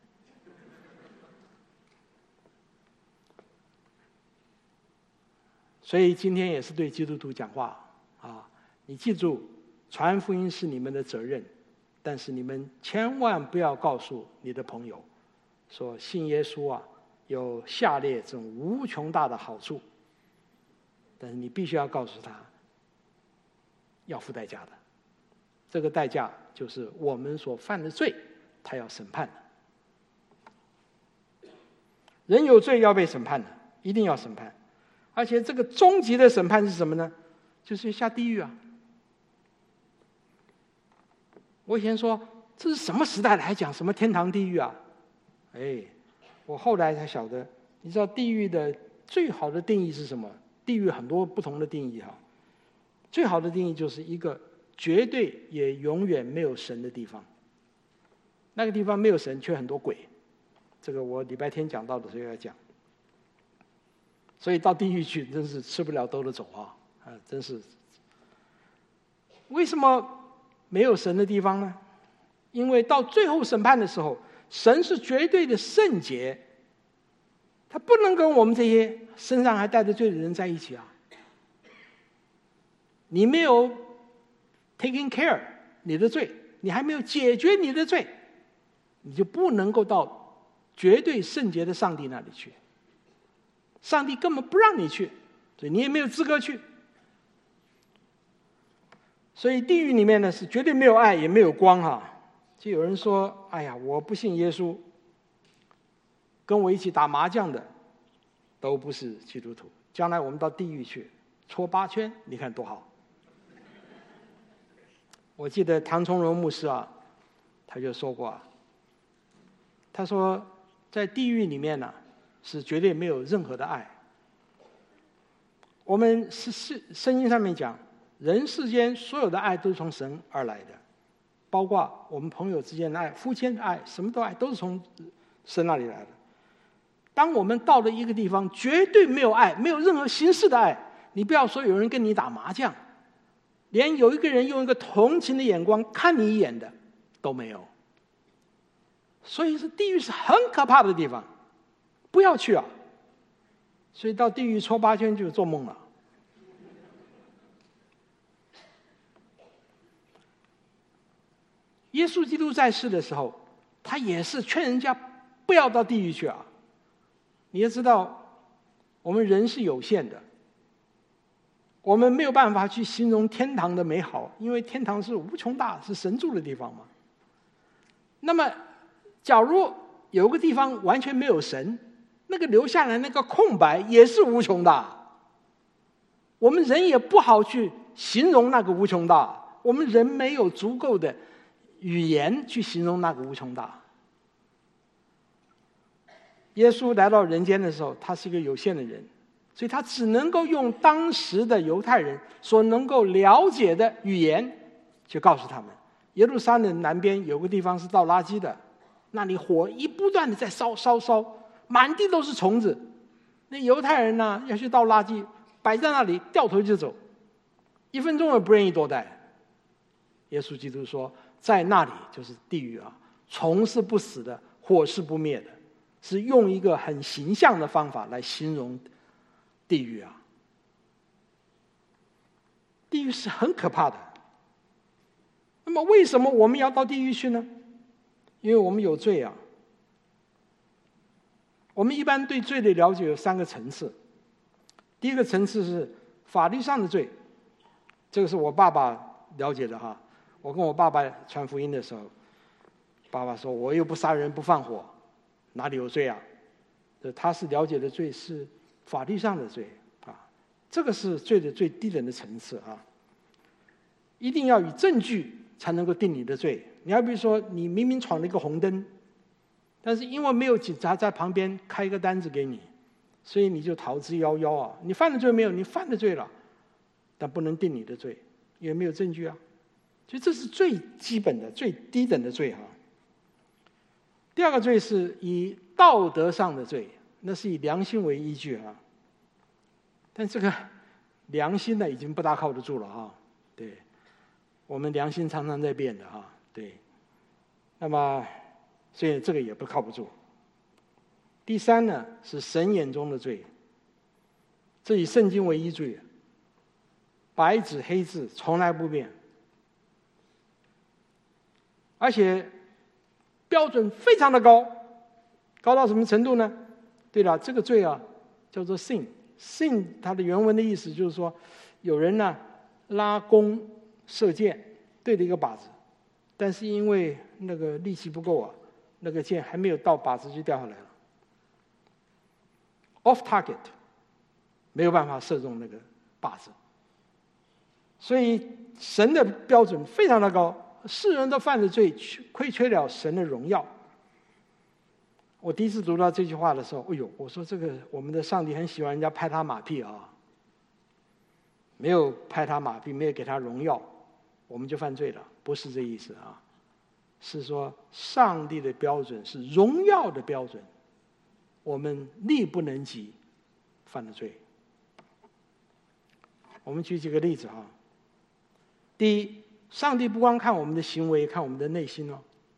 所以今天也是对基督徒讲话啊！你记住，传福音是你们的责任，但是你们千万不要告诉你的朋友，说信耶稣啊有下列这种无穷大的好处。但是你必须要告诉他，要付代价的。这个代价就是我们所犯的罪，他要审判的。人有罪要被审判的，一定要审判。而且这个终极的审判是什么呢？就是下地狱啊！我以前说这是什么时代了，还讲什么天堂地狱啊？哎，我后来才晓得，你知道地狱的最好的定义是什么？地狱很多不同的定义哈。最好的定义就是一个绝对也永远没有神的地方。那个地方没有神，却很多鬼。这个我礼拜天讲到的时候要讲。所以到地狱去真是吃不了兜着走啊！真是。为什么没有神的地方呢？因为到最后审判的时候，神是绝对的圣洁，他不能跟我们这些身上还带着罪的人在一起啊！你没有 taking care 你的罪，你还没有解决你的罪，你就不能够到绝对圣洁的上帝那里去。上帝根本不让你去，所以你也没有资格去。所以地狱里面呢是绝对没有爱也没有光哈。就有人说，哎呀，我不信耶稣，跟我一起打麻将的都不是基督徒，将来我们到地狱去戳8圈，你看多好。我记得唐崇荣牧师啊，他就说过啊，他说在地狱里面呢是绝对没有任何的爱。我们圣经上面讲，人世间所有的爱都是从神而来的，包括我们朋友之间的爱、夫妻的爱，什么都爱，都是从神那里来的。当我们到了一个地方，绝对没有爱，没有任何形式的爱，你不要说有人跟你打麻将，连有一个人用一个同情的眼光看你一眼的都没有。所以是地狱是很可怕的地方，不要去啊！所以到地狱戳8圈就做梦了。耶稣基督在世的时候，他也是劝人家不要到地狱去啊！你要知道，我们人是有限的，我们没有办法去形容天堂的美好，因为天堂是无穷大，是神住的地方嘛。那么，假如有个地方完全没有神，那个留下来那个空白也是无穷大。我们人也不好去形容那个无穷大，我们人没有足够的语言去形容那个无穷大。耶稣来到人间的时候，他是一个有限的人，所以他只能够用当时的犹太人所能够了解的语言去告诉他们，耶路撒冷南边有个地方是倒垃圾的，那里火一不断的在烧，满地都是虫子。那犹太人呢，要去倒垃圾，摆在那里掉头就走，1分钟也不愿意多待。 耶稣基督说，在那里就是地狱啊，虫是不死的，火是不灭的，是用一个很形象的方法来形容地狱啊。地狱是很可怕的。那么为什么我们要到地狱去呢？因为我们有罪啊。我们一般对罪的了解有3个层次。第一个层次是法律上的罪，这个是我爸爸了解的哈。我跟我爸爸传福音的时候，爸爸说我又不杀人不放火，哪里有罪啊？他是了解的罪是法律上的罪啊，这个是罪的最低等的层次啊。一定要以证据才能够定你的罪。你要比如说，你明明闯了一个红灯，但是因为没有警察在旁边开一个单子给你，所以你就逃之夭夭啊！你犯了罪没有？你犯了罪了，但不能定你的罪，因为没有证据啊。所以这是最基本的、最低等的罪哈。第二个罪是以道德上的罪，那是以良心为依据啊。但这个良心呢，已经不大靠得住了哈。对，我们良心常常在变的哈。对，那么所以这个也不靠不住。第三呢，是神眼中的罪，这以圣经为依据，白纸黑字，从来不变，而且标准非常的高，高到什么程度呢？对了，这个罪啊叫做 sin， 它的原文的意思就是说，有人呢拉弓射箭对着一个靶子，但是因为那个力气不够啊，那个箭还没有到靶子就掉下来了 ，off target， 没有办法射中那个靶子。所以神的标准非常的高，世人都犯了罪，亏缺了神的荣耀。我第一次读到这句话的时候，哎呦，我说这个我们的上帝很喜欢人家拍他马屁啊，没有拍他马屁，没有给他荣耀，我们就犯罪了，不是这意思啊。是说上帝的标准是荣耀的标准，我们力不能及，犯了罪。我们举几个例子哈。第一，上帝不光看我们的行为，看我们的内心哦。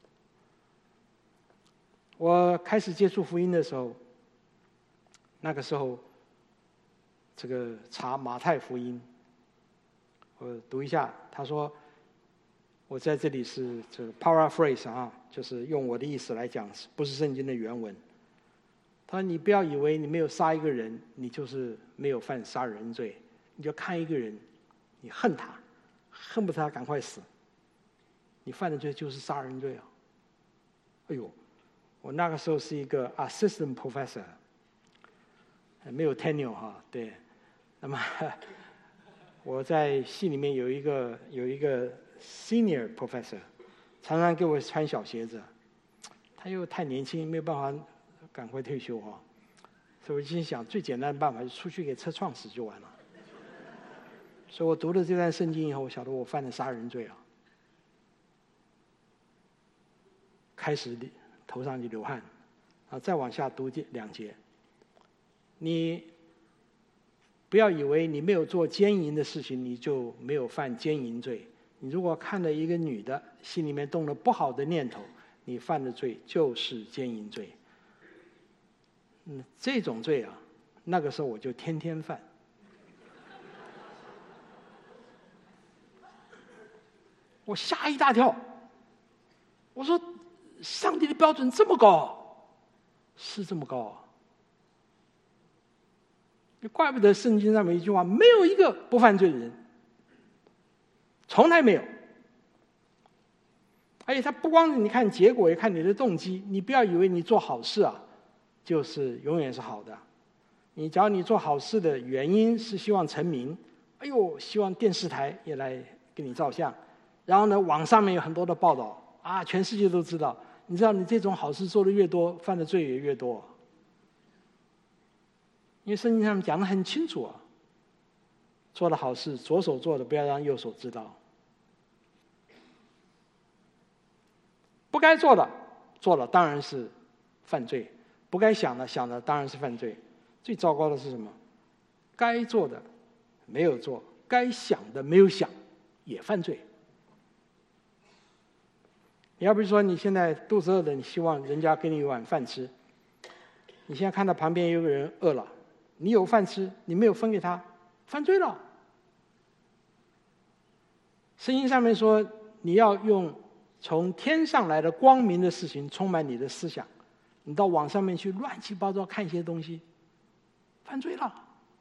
我开始接触福音的时候，那个时候这个查马太福音，我读一下，他说我在这里是这个 paraphrase 啊，就是用我的意思来讲，不是圣经的原文。他说你不要以为你没有杀一个人，你就是没有犯杀人罪，你就看一个人，你恨他，恨不得他赶快死，你犯的罪就是杀人罪啊！哎呦，我那个时候是一个 assistant professor， 没有 tenure 哈，对。那么我在系里面有一个 senior professor， 常常给我穿小鞋子，他又太年轻，没有办法赶快退休哈，所以我心想最简单的办法就出去给车撞死就完了。所以我读了这段圣经以后，我晓得我犯了杀人罪啊，开始头上就流汗，啊，再往下读2节，你不要以为你没有做奸淫的事情，你就没有犯奸淫罪。你如果看了一个女的，心里面动了不好的念头，你犯的罪就是奸淫罪。这种罪啊，那个时候我就天天犯。我吓一大跳，我说上帝的标准这么高，是这么高啊！怪不得圣经上面一句话，没有一个不犯罪的人，从来没有。而且他不光是你看结果，也看你的动机。你不要以为你做好事啊，就是永远是好的。假如你做好事的原因是希望成名，哎呦，希望电视台也来给你照相，然后呢，网上面有很多的报道啊，全世界都知道。你知道，你这种好事做的越多，犯的罪也越多。因为圣经上面讲得很清楚啊，做的好事，左手做的不要让右手知道。不该做的做了当然是犯罪，不该想的当然是犯罪。最糟糕的是什么？该做的没有做，该想的没有想，也犯罪。 你要比如说你现在肚子饿了，你希望人家给你一碗饭吃，你现在看到旁边有个人饿了，你有饭吃，你没有分给他，犯罪了。圣经上面说，你要用从天上来的光明的事情充满你的思想，你到网上面去乱七八糟看一些东西，犯罪了。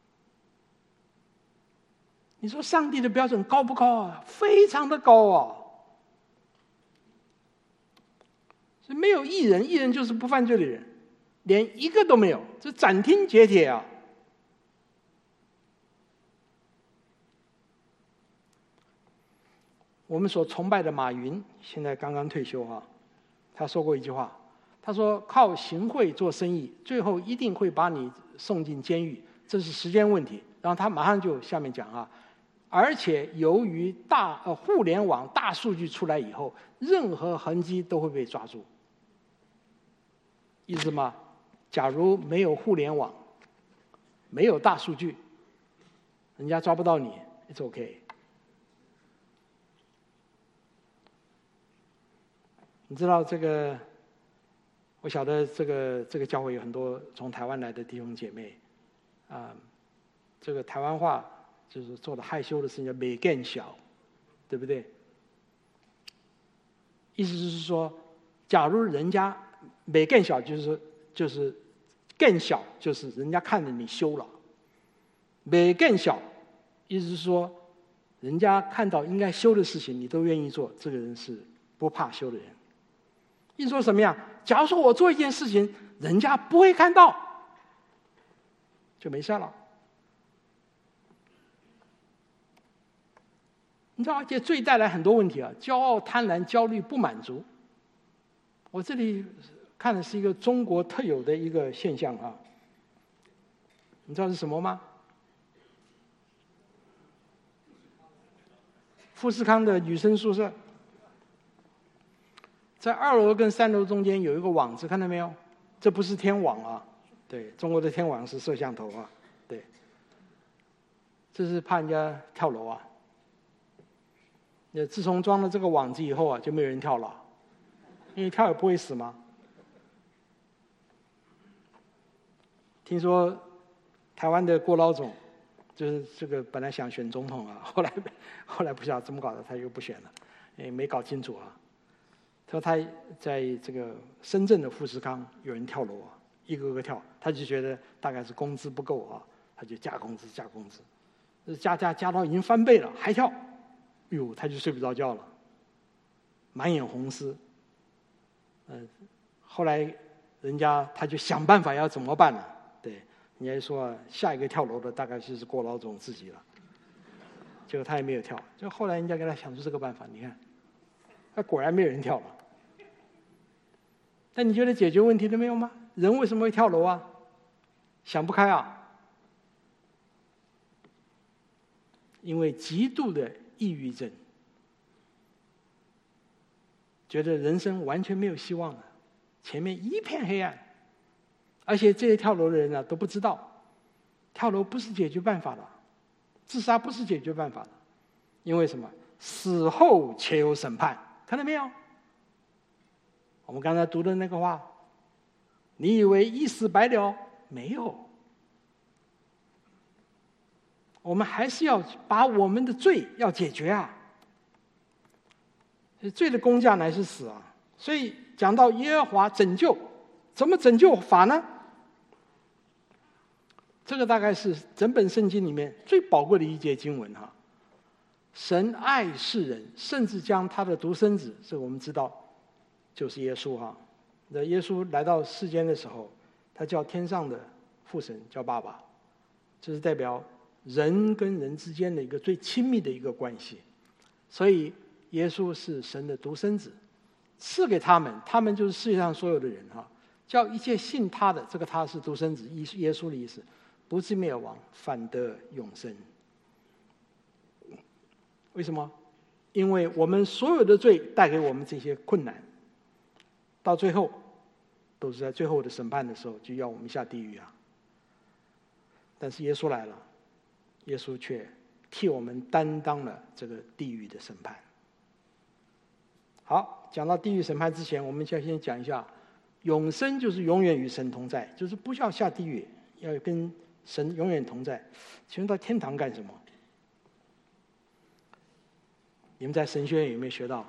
你说上帝的标准高不高啊？非常的高啊！所以没有义人，义人就是不犯罪的人，连一个都没有，这斩钉截铁啊！我们所崇拜的马云，现在刚刚退休啊，他说过一句话，他说靠行贿做生意，最后一定会把你送进监狱，这是时间问题。然后他马上就下面讲啊，而且由于互联网大数据出来以后，任何痕迹都会被抓住。意思吗？假如没有互联网，没有大数据，人家抓不到你 ，it's okay。你知道这个？我晓得这个教会有很多从台湾来的弟兄姐妹，这个台湾话就是做的害羞的事情叫"没更小"，对不对？意思是说，假如人家没更小，就是更小，就是人家看着你羞了；没更小，意思是说，人家看到应该羞的事情，你都愿意做，这个人是不怕羞的人。意思说什么呀？假如说我做一件事情，人家不会看到，就没事了。你知道，这罪带来很多问题啊，骄傲、贪婪、焦虑、不满足。我这里看的是一个中国特有的一个现象啊，你知道是什么吗？富士康的女生宿舍，在2楼跟3楼中间有一个网子，看到没有？这不是天网啊，对，中国的天网是摄像头啊，对，这是怕人家跳楼啊。自从装了这个网子以后啊，就没有人跳了，因为跳也不会死嘛。听说台湾的郭老总，就是这个本来想选总统啊，后来不晓得怎么搞的，他又不选了，也没搞清楚啊。他说他在这个深圳的富士康有人跳楼啊，一个个跳，他就觉得大概是工资不够啊，他就加工资，加到已经翻倍了，还跳。哟，他就睡不着觉了，满眼红丝。后来他就想办法要怎么办了？对，人家说下一个跳楼的大概就是郭老总自己了。结果他也没有跳，就后来人家给他想出这个办法，你看，果然没有人跳了。但你觉得解决问题了没有吗？人为什么会跳楼啊？想不开啊？因为极度的抑郁症，觉得人生完全没有希望了，前面一片黑暗，而且这些跳楼的人呢都不知道，跳楼不是解决办法的，自杀不是解决办法的，因为什么？死后且有审判，看到没有？我们刚才读的那个话，你以为一死百了？没有。我们还是要把我们的罪要解决啊！罪的工价乃是死啊！所以讲到耶和华拯救，怎么拯救法呢？这个大概是整本圣经里面最宝贵的一节经文哈。神爱世人，甚至将他的独生子，这个我们知道，就是耶稣哈。那耶稣来到世间的时候，他叫天上的父神叫爸爸，这是代表人跟人之间的一个最亲密的一个关系。所以耶稣是神的独生子，赐给他们，他们就是世界上所有的人哈。叫一切信他的，这个他是独生子，耶稣的意思，不至灭亡，反得永生。为什么？因为我们所有的罪带给我们这些困难，到最后都是在最后的审判的时候就要我们下地狱啊。但是耶稣来了，耶稣却替我们担当了这个地狱的审判。 好，讲到地狱审判之前，我们就要先讲一下，永生就是永远与神同在，就是不需要下地狱，要跟神永远同在。请问到天堂干什么？你们在神学院有没有学到？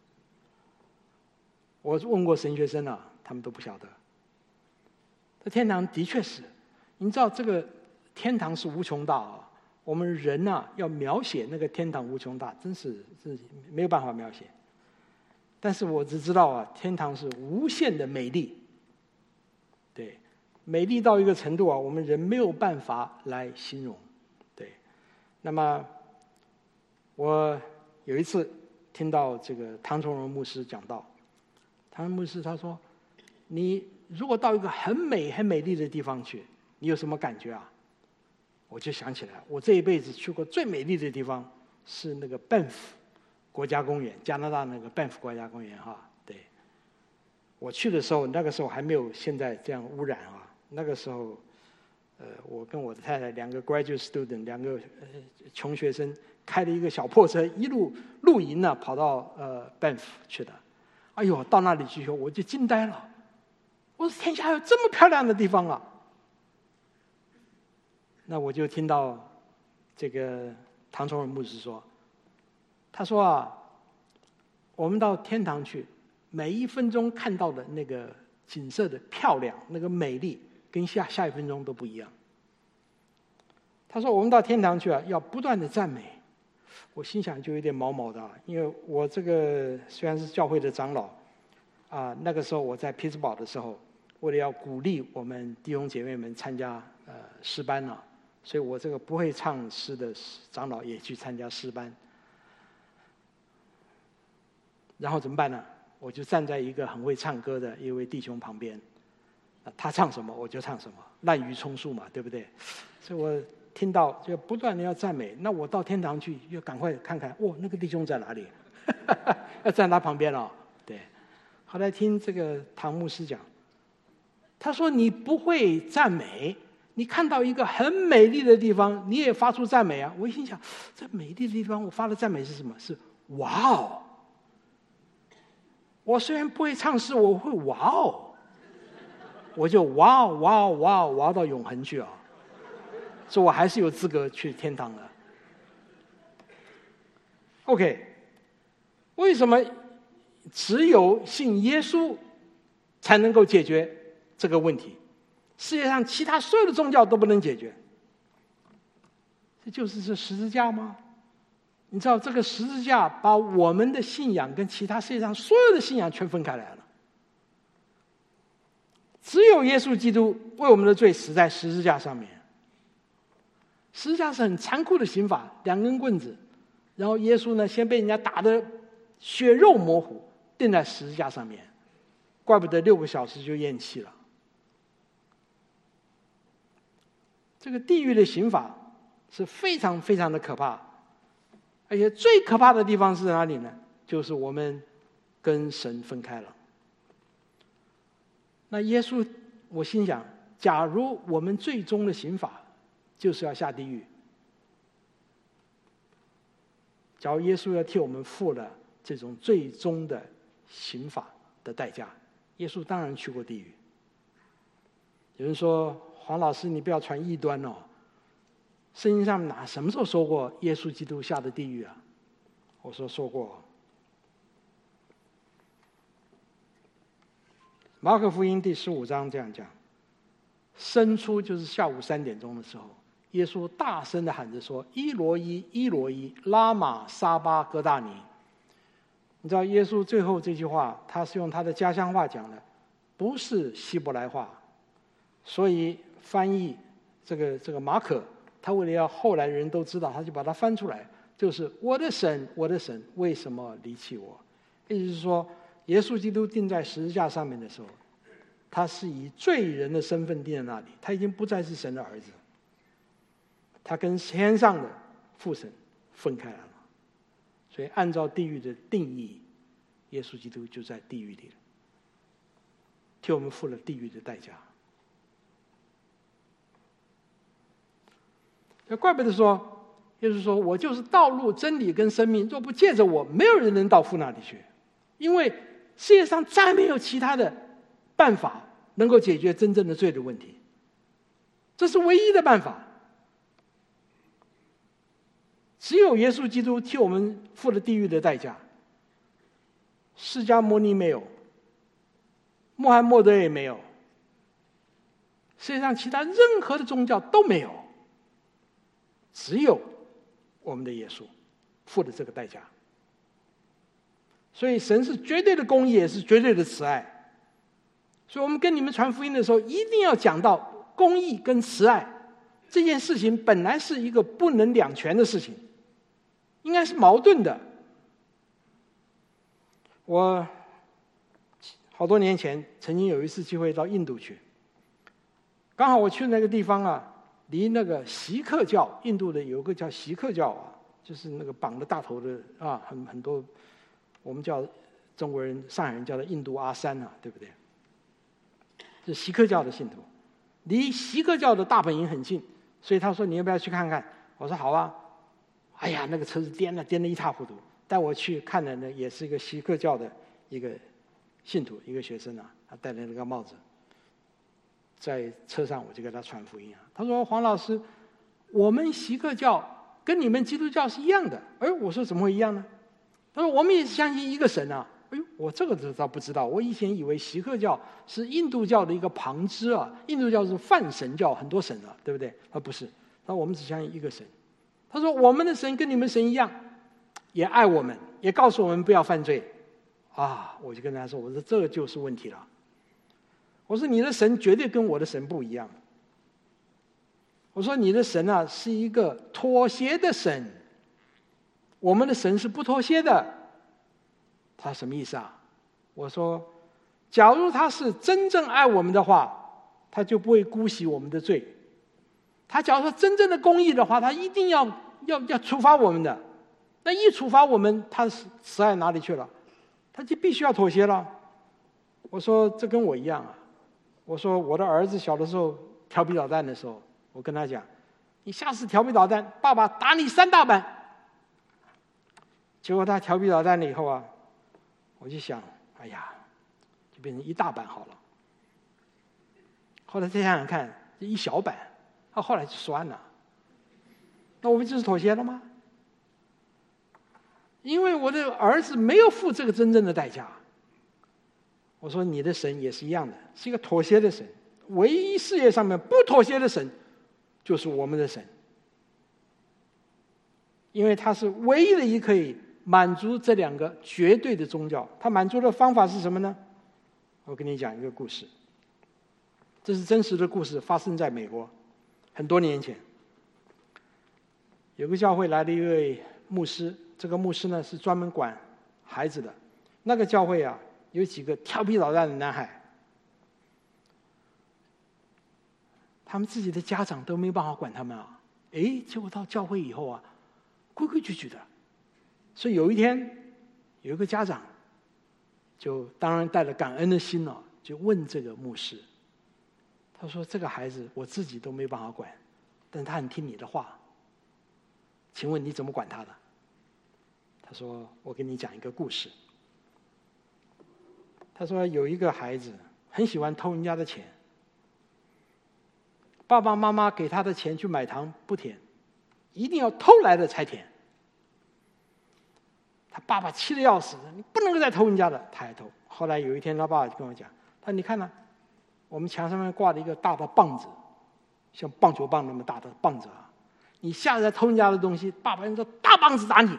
我问过神学生啊，他们都不晓得。这天堂的确是，你知道这个天堂是无穷大啊，我们人啊要描写那个天堂无穷大，真是没有办法描写。但是我只知道啊，天堂是无限的美丽，对，美丽到一个程度啊，我们人没有办法来形容，对。那么我有一次听到这个唐崇荣牧师讲到，唐牧师他说：“你如果到一个很美很美丽的地方去，你有什么感觉啊？”我就想起来，我这一辈子去过最美丽的地方是那个Banff国家公园，加拿大那个Banff国家公园哈。对，我去的时候，那个时候还没有现在这样污染啊。那个时候，我跟我的太太两个 graduate student， 两个穷学生，开了一个小破车，一路露营呢，跑到Banff去的。哎呦，到那里去以后，我就惊呆了。我说天下还有这么漂亮的地方啊！那我就听到这个唐崇荣牧师说，他说啊，我们到天堂去，每一分钟看到的那个景色的漂亮，那个美丽，跟下一分钟都不一样。他说我们到天堂去啊，要不断的赞美。我心想就有点毛毛的啊，因为我这个虽然是教会的长老啊，那个时候我在匹兹堡的时候，为了要鼓励我们弟兄姐妹们参加诗班啊，所以我这个不会唱诗的长老也去参加诗班。然后怎么办呢？我就站在一个很会唱歌的一位弟兄旁边，他唱什么我就唱什么，滥竽充数嘛，对不对？所以我听到就不断的要赞美，那我到天堂去就赶快看看，那个弟兄在哪里？要站他旁边了。对，后来听这个唐牧师讲，他说你不会赞美，你看到一个很美丽的地方，你也发出赞美啊。我一心想，这美丽的地方我发的赞美是什么？是哇哦！我虽然不会唱诗，我会哇哦，我就哇哦哇哦哇哦哇到永恒去啊！所以我还是有资格去天堂的。OK， 为什么只有信耶稣才能够解决这个问题？世界上其他所有的宗教都不能解决。这就是这十字架吗？你知道这个十字架把我们的信仰跟其他世界上所有的信仰全分开来了。只有耶稣基督为我们的罪死在十字架上面。十字架是很残酷的刑罚，2根棍子，然后耶稣呢先被人家打得血肉模糊，钉在十字架上面，怪不得6个小时就咽气了。这个地狱的刑罚是非常非常的可怕，而且最可怕的地方是哪里呢？就是我们跟神分开了。那耶稣，我心想，假如我们最终的刑罚就是要下地狱，假如耶稣要替我们付了这种最终的刑罚的代价，耶稣当然去过地狱。有人说，黄老师你不要传异端哦，圣经上什么时候说过耶稣基督下的地狱啊？我说过。马可福音第15章这样讲，申初就是下午3点钟的时候，耶稣大声地喊着说：伊罗伊，伊罗伊，拉玛撒巴哥大尼。你知道耶稣最后这句话，他是用他的家乡话讲的，不是希伯来话，所以翻译这个马可，他为了要后来人都知道，他就把它翻出来，就是我的神，我的神，为什么离弃我？意思是说，耶稣基督钉在十字架上面的时候，他是以罪人的身份钉在那里，他已经不再是神的儿子，他跟天上的父神分开来了。所以按照地狱的定义，耶稣基督就在地狱里了，替我们付了地狱的代价。怪不得说，耶稣说：“我就是道路、真理跟生命，若不借着我，没有人能到父那里去。” 因为世界上再没有其他的办法能够解决真正的罪的问题，这是唯一的办法。只有耶稣基督替我们付了地狱的代价，释迦牟尼没有，穆罕默德也没有，世界上其他任何的宗教都没有，只有我们的耶稣付了这个代价。所以神是绝对的公义，也是绝对的慈爱。所以我们跟你们传福音的时候，一定要讲到公义跟慈爱这件事情，本来是一个不能两全的事情，应该是矛盾的。我好多年前曾经有一次机会到印度去，刚好我去的那个地方啊，离那个锡克教，印度的有个叫锡克教啊，就是那个绑着大头的啊，很多，我们叫中国人、上海人叫的印度阿三啊，对不对？是锡克教的信徒，离锡克教的大本营很近，所以他说你要不要去看看？我说好啊。哎呀，那个车子颠得一塌糊涂，带我去看的呢，也是一个锡克教的一个信徒，一个学生啊，他戴着那个帽子，在车上我就给他传福音啊。他说黄老师，我们锡克教跟你们基督教是一样的。哎，我说怎么会一样呢？他说我们也是相信一个神啊。哎呦，我这个倒不知道，我以前以为锡克教是印度教的一个旁支啊，印度教是泛神教，很多神啊，对不对？他说不是，他说我们只相信一个神。他说我们的神跟你们神一样，也爱我们，也告诉我们不要犯罪啊。我就跟他说，我说这就是问题了。我说你的神绝对跟我的神不一样。我说你的神啊是一个妥协的神，我们的神是不妥协的。他什么意思啊？我说假如他是真正爱我们的话，他就不会姑息我们的罪。他假如说真正的公义的话，他一定要处罚我们的。那一处罚我们，他慈爱哪里去了？他就必须要妥协了。我说这跟我一样啊。我说我的儿子小的时候调皮捣蛋的时候，我跟他讲，你下次调皮捣蛋，爸爸打你3大板。结果他调皮捣蛋了以后啊，我就想，哎呀，就变成1大板好了。后来再想想看，1小板。他后来就酸了，那我们就是妥协了吗？因为我的儿子没有付这个真正的代价。我说你的神也是一样的，是一个妥协的神，唯一世界上面不妥协的神就是我们的神，因为他是唯一的一可以满足这2个绝对的宗教。他满足的方法是什么呢？我跟你讲一个故事，这是真实的故事，发生在美国。很多年前，有个教会来了一位牧师，这个牧师呢是专门管孩子的。那个教会啊，有几个调皮捣蛋的男孩，他们自己的家长都没办法管他们啊。结果到教会以后啊，规规矩矩的。所以有一天，有一个家长，就当然带着感恩的心啊，就问这个牧师。他说这个孩子我自己都没办法管，但他很听你的话，请问你怎么管他的？他说我跟你讲一个故事。他说有一个孩子很喜欢偷人家的钱，爸爸妈妈给他的钱去买糖不甜，一定要偷来的才甜。他爸爸气得要死，你不能够再偷人家的，他还偷。后来有一天他爸爸就跟我讲，他说你看呢，我们墙上面挂了一个大的棒子，像棒球棒那么大的棒子啊！你下次再偷人家的东西，爸爸用这大棒子打你。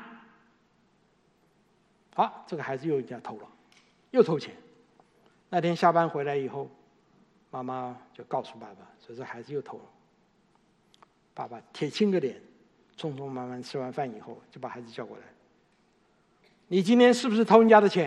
好，这个孩子又人家偷了，又偷钱。那天下班回来以后，妈妈就告诉爸爸说这孩子又偷了。爸爸铁青个脸，匆匆忙忙吃完饭以后，就把孩子叫过来。你今天是不是偷人家的钱？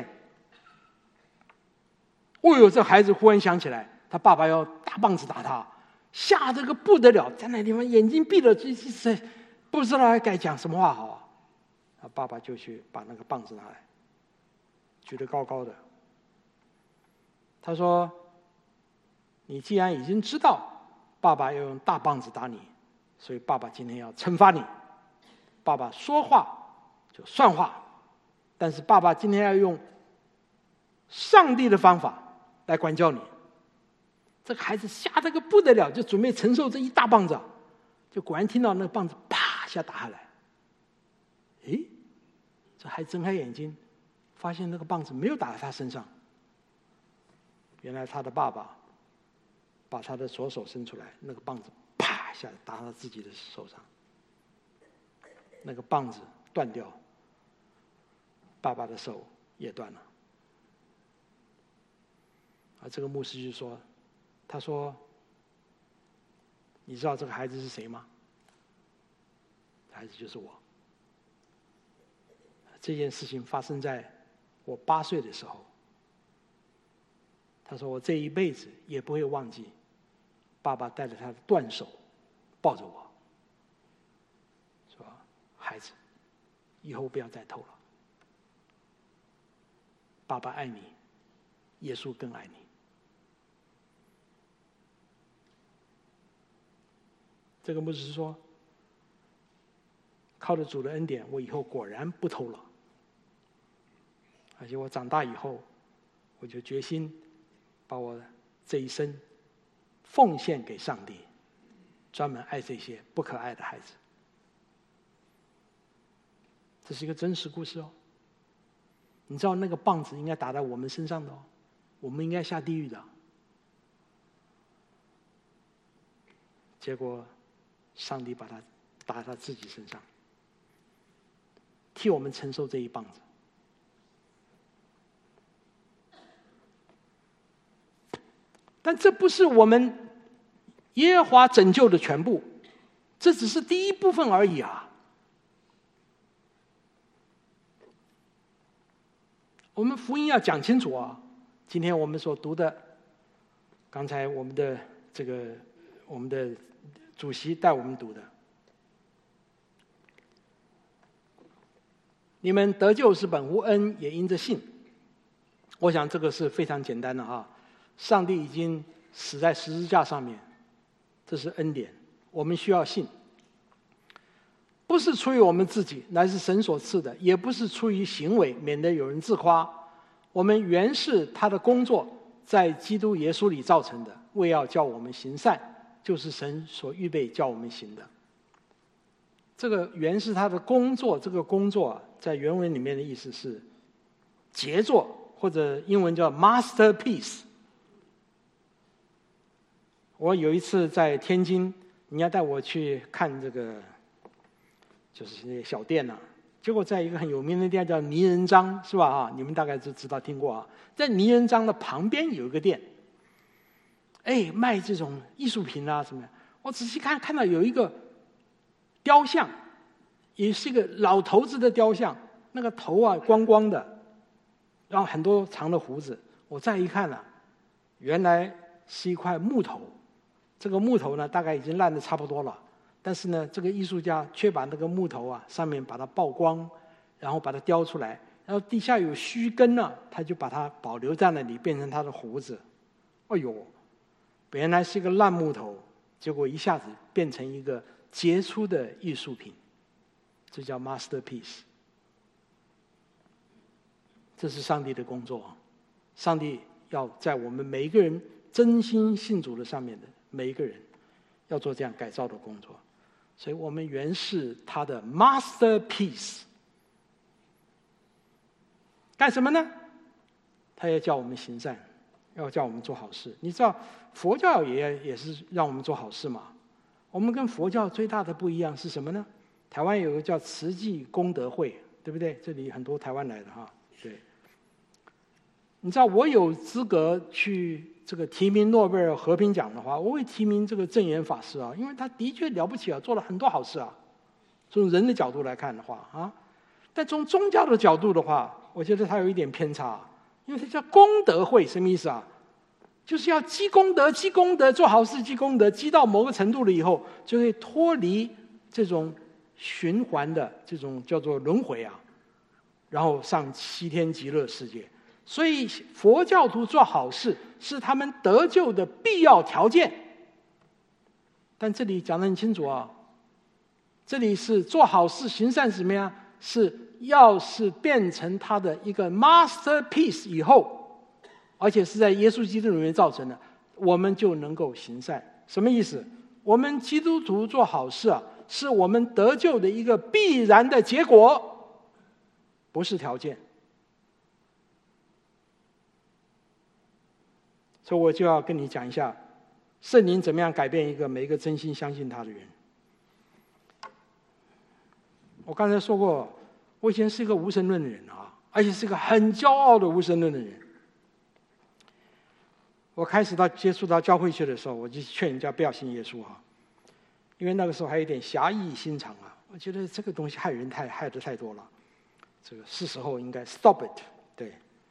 哦呦，这孩子忽然想起来，他爸爸要大棒子打他，吓得个不得了，在那地方眼睛闭了，不知道该讲什么话好。爸爸就去把那个棒子拿来，举得高高的。他说：“你既然已经知道爸爸要用大棒子打你，所以爸爸今天要惩罚你。爸爸说话就算话，但是爸爸今天要用上帝的方法来管教你。这个孩子吓得个不得了，就准备承受这一大棒子，就果然听到那个棒子啪一下打下来。诶，这孩子睁开眼睛，发现那个棒子没有打在他身上。原来他的爸爸把他的左手伸出来，那个棒子啪一下打到自己的手上，那个棒子断掉，爸爸的手也断了。这个牧师就说，他说，你知道这个孩子是谁吗？孩子就是我。这件事情发生在我8岁的时候。他说我这一辈子也不会忘记，爸爸带着他的断手抱着我，说孩子，以后不要再偷了。爸爸爱你，耶稣更爱你。这个牧师说，靠着主的恩典，我以后果然不偷了。而且我长大以后，我就决心把我这一生奉献给上帝，专门爱这些不可爱的孩子。这是一个真实故事哦。你知道那个棒子应该打在我们身上的哦，我们应该下地狱的。结果上帝把它打在他自己身上，替我们承受这一棒子。但这不是我们耶和华拯救的全部，这只是第一部分而已啊。我们福音要讲清楚啊。今天我们所读的，刚才我们的主席带我们读的，你们得救是本乎恩，也因着信。我想这个是非常简单的啊。上帝已经死在十字架上面，这是恩典，我们需要信。不是出于我们自己，乃是神所赐的；也不是出于行为，免得有人自夸。我们原是他的工作，在基督耶稣里造成的，为要叫我们行善，就是神所预备叫我们行的。这个原是他的工作，这个工作在原文里面的意思是杰作，或者英文叫 masterpiece。我有一次在天津，人家带我去看这个，就是那些小店啊。结果在一个很有名的店叫泥人张，是吧？啊，你们大概就知道听过啊。在泥人张的旁边有一个店，卖这种艺术品啊什么的。我仔细看到有一个雕像，也是一个老头子的雕像，那个头啊光光的，然后很多长的胡子。我再一看啊，原来是一块木头。这个木头呢，大概已经烂得差不多了，但是呢，这个艺术家却把那个木头啊上面把它曝光，然后把它雕出来，然后地下有须根呢，他就把它保留在那里，变成他的胡子。哎呦，原来是一个烂木头，结果一下子变成一个杰出的艺术品，这叫 masterpiece。这是上帝的工作，上帝要在我们每一个人真心信主的上面的每一个人要做这样改造的工作，所以我们原是他的 masterpiece。 干什么呢？他要叫我们行善，要叫我们做好事。你知道佛教也是让我们做好事嘛。我们跟佛教最大的不一样是什么呢？台湾有个叫慈济功德会，对不对？这里很多台湾来的哈。对，你知道我有资格去这个提名诺贝尔和平奖的话，我会提名这个证严法师啊，因为他的确了不起啊，做了很多好事啊。从人的角度来看的话啊，但从宗教的角度的话，我觉得他有一点偏差，因为它叫功德会，什么意思啊？就是要积功德，积功德，做好事，积功德，积到某个程度了以后，就会脱离这种循环的这种叫做轮回啊，然后上7天极乐世界。所以佛教徒做好事是他们得救的必要条件。但这里讲得很清楚啊，这里是做好事行善是什么呀？是要是变成他的一个 masterpiece 以后， 而且是在耶稣基督里面造成的，我们就能够行善。什么意思？我们基督徒做好事啊，是我们得救的一个必然的结果，不是条件。所以我就要跟你讲一下，圣灵怎么样改变每一个真心相信他的人。我刚才说过，我以前是一个无神论的人啊，而且是一个很骄傲的无神论的人。我开始接触到教会去的时候，我就劝人家不要信耶稣啊，因为那个时候还有点侠义心肠啊，我觉得这个东西害人害得太多了，这个是时候应该 stop it， 对，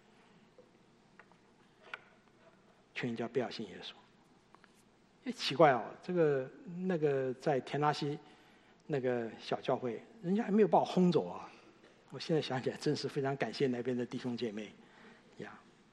劝人家不要信耶稣。奇怪哦，那个在田纳西那个小教会，人家还没有把我轰走啊！我现在想起来，真是非常感谢那边的弟兄姐妹呀。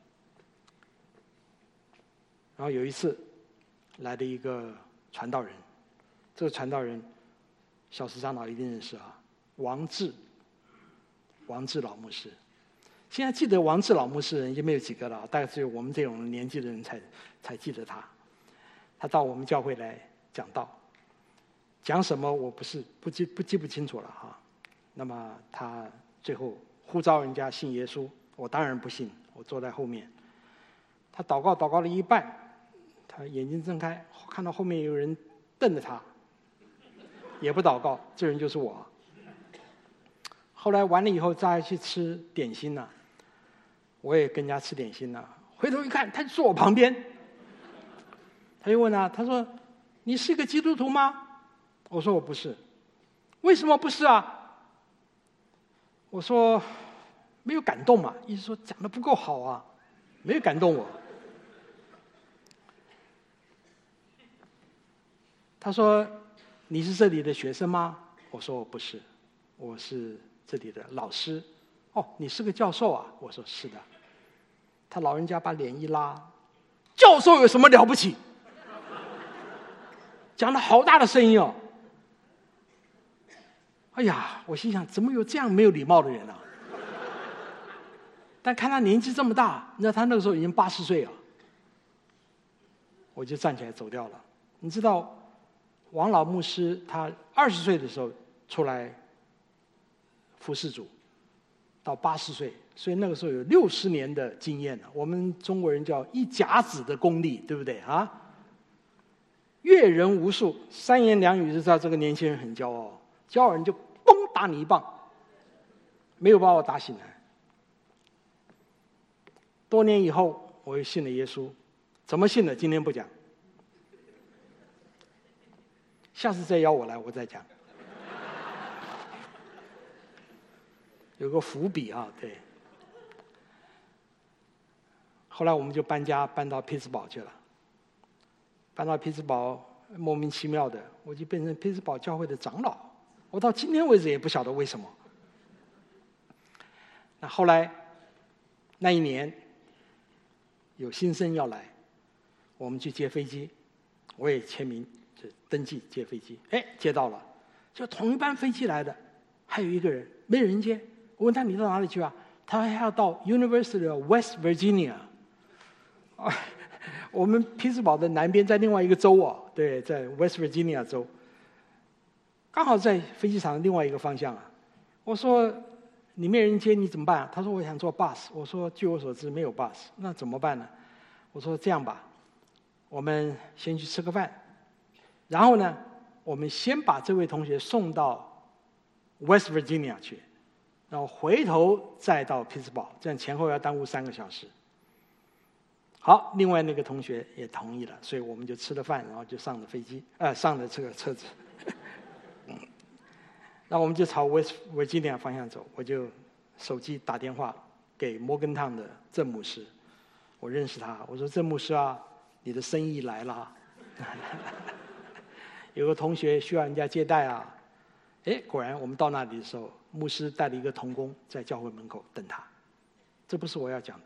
然后有一次，来了一个传道人，这个传道人，小石长老一定认识啊，王志老牧师。现在记得王志老牧师的人已经没有几个了，大概只有我们这种年纪的人才记得他。他到我们教会来讲道，讲什么我记不清楚了哈。那么他最后呼召人家信耶稣，我当然不信，我坐在后面。他祷告了一半，他眼睛睁开，看到后面有人瞪着他，也不祷告，这人就是我。后来完了以后，大家去吃点心了，我也跟人家吃点心了。回头一看，他就坐我旁边，他就问他说：“你是个基督徒吗？”我说：“我不是。”为什么不是啊？我说：“没有感动嘛，意思说讲得不够好啊，没有感动我。”他说：“你是这里的学生吗？”我说：“我不是，我是这里的老师。”哦，你是个教授啊？我说：“是的。”他老人家把脸一拉：“教授有什么了不起？”讲了好大的声音哦！哎呀，我心想，怎么有这样没有礼貌的人啊？但看他年纪这么大，你知道他那个时候已经80岁了，我就站起来走掉了。你知道，王老牧师他20岁的时候出来服侍主，到80岁，所以那个时候有60年的经验了。我们中国人叫一甲子的功力，对不对啊？阅人无数，3言2语就知道这个年轻人很骄傲，骄傲人就嘣打你一棒，没有把我打醒来。多年以后，我又信了耶稣，怎么信的？今天不讲，下次再邀我来，我再讲。有个伏笔啊，对。后来我们就搬家，搬到匹兹堡去了。搬到匹兹堡，莫名其妙的，我就变成匹兹堡教会的长老。我到今天为止也不晓得为什么。那后来那一年有新生要来，我们去接飞机，我也签名就登记接飞机。哎，接到了，就同一班飞机来的，还有一个人没人接。我问他你到哪里去啊？他还要到 University of West Virginia。我们匹兹堡的南边在另外一个州哦，对，在 West Virginia 州，刚好在飞机场的另外一个方向啊。我说你没人接你怎么办啊？他说我想坐 bus。我说据我所知没有 bus， 那怎么办呢？我说这样吧，我们先去吃个饭，然后呢，我们先把这位同学送到 West Virginia 去，然后回头再到匹兹堡，这样前后要耽误3个小时。好，另外那个同学也同意了，所以我们就吃了饭，然后就上了飞机，上了这个车子。那我们就朝 West Virginia 方向走，我就手机打电话给摩根烫的郑牧师，我认识他，我说郑牧师啊，你的生意来了，有个同学需要人家接待啊。哎，果然我们到那里的时候，牧师带了一个同工在教会门口等他。这不是我要讲的。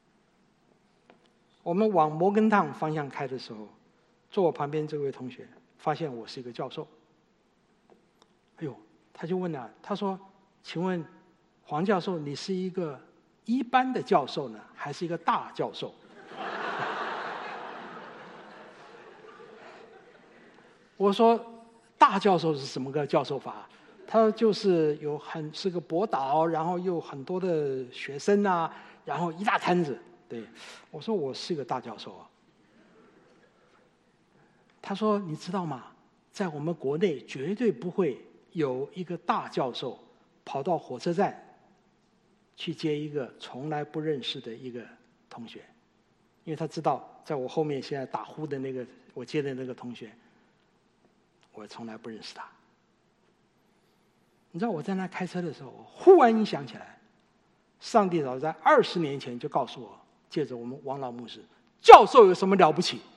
我们往摩根烫方向开的时候，坐我旁边这位同学发现我是一个教授。哎呦，他就问了，他说：“请问黄教授，你是一个一般的教授呢，还是一个大教授？” 我说大教授是什么个教授法？他就是是个博导，然后又很多的学生啊，然后一大摊子。对，我说我是个大教授啊。他说你知道吗？在我们国内绝对不会有一个大教授跑到火车站去接一个从来不认识的一个同学，因为他知道在我后面现在打呼的那个我接的那个同学，我从来不认识他。你知道我在那开车的时候，我忽然一想起来，上帝早在20年前就告诉我，借着我们王老牧师，教授有什么了不起？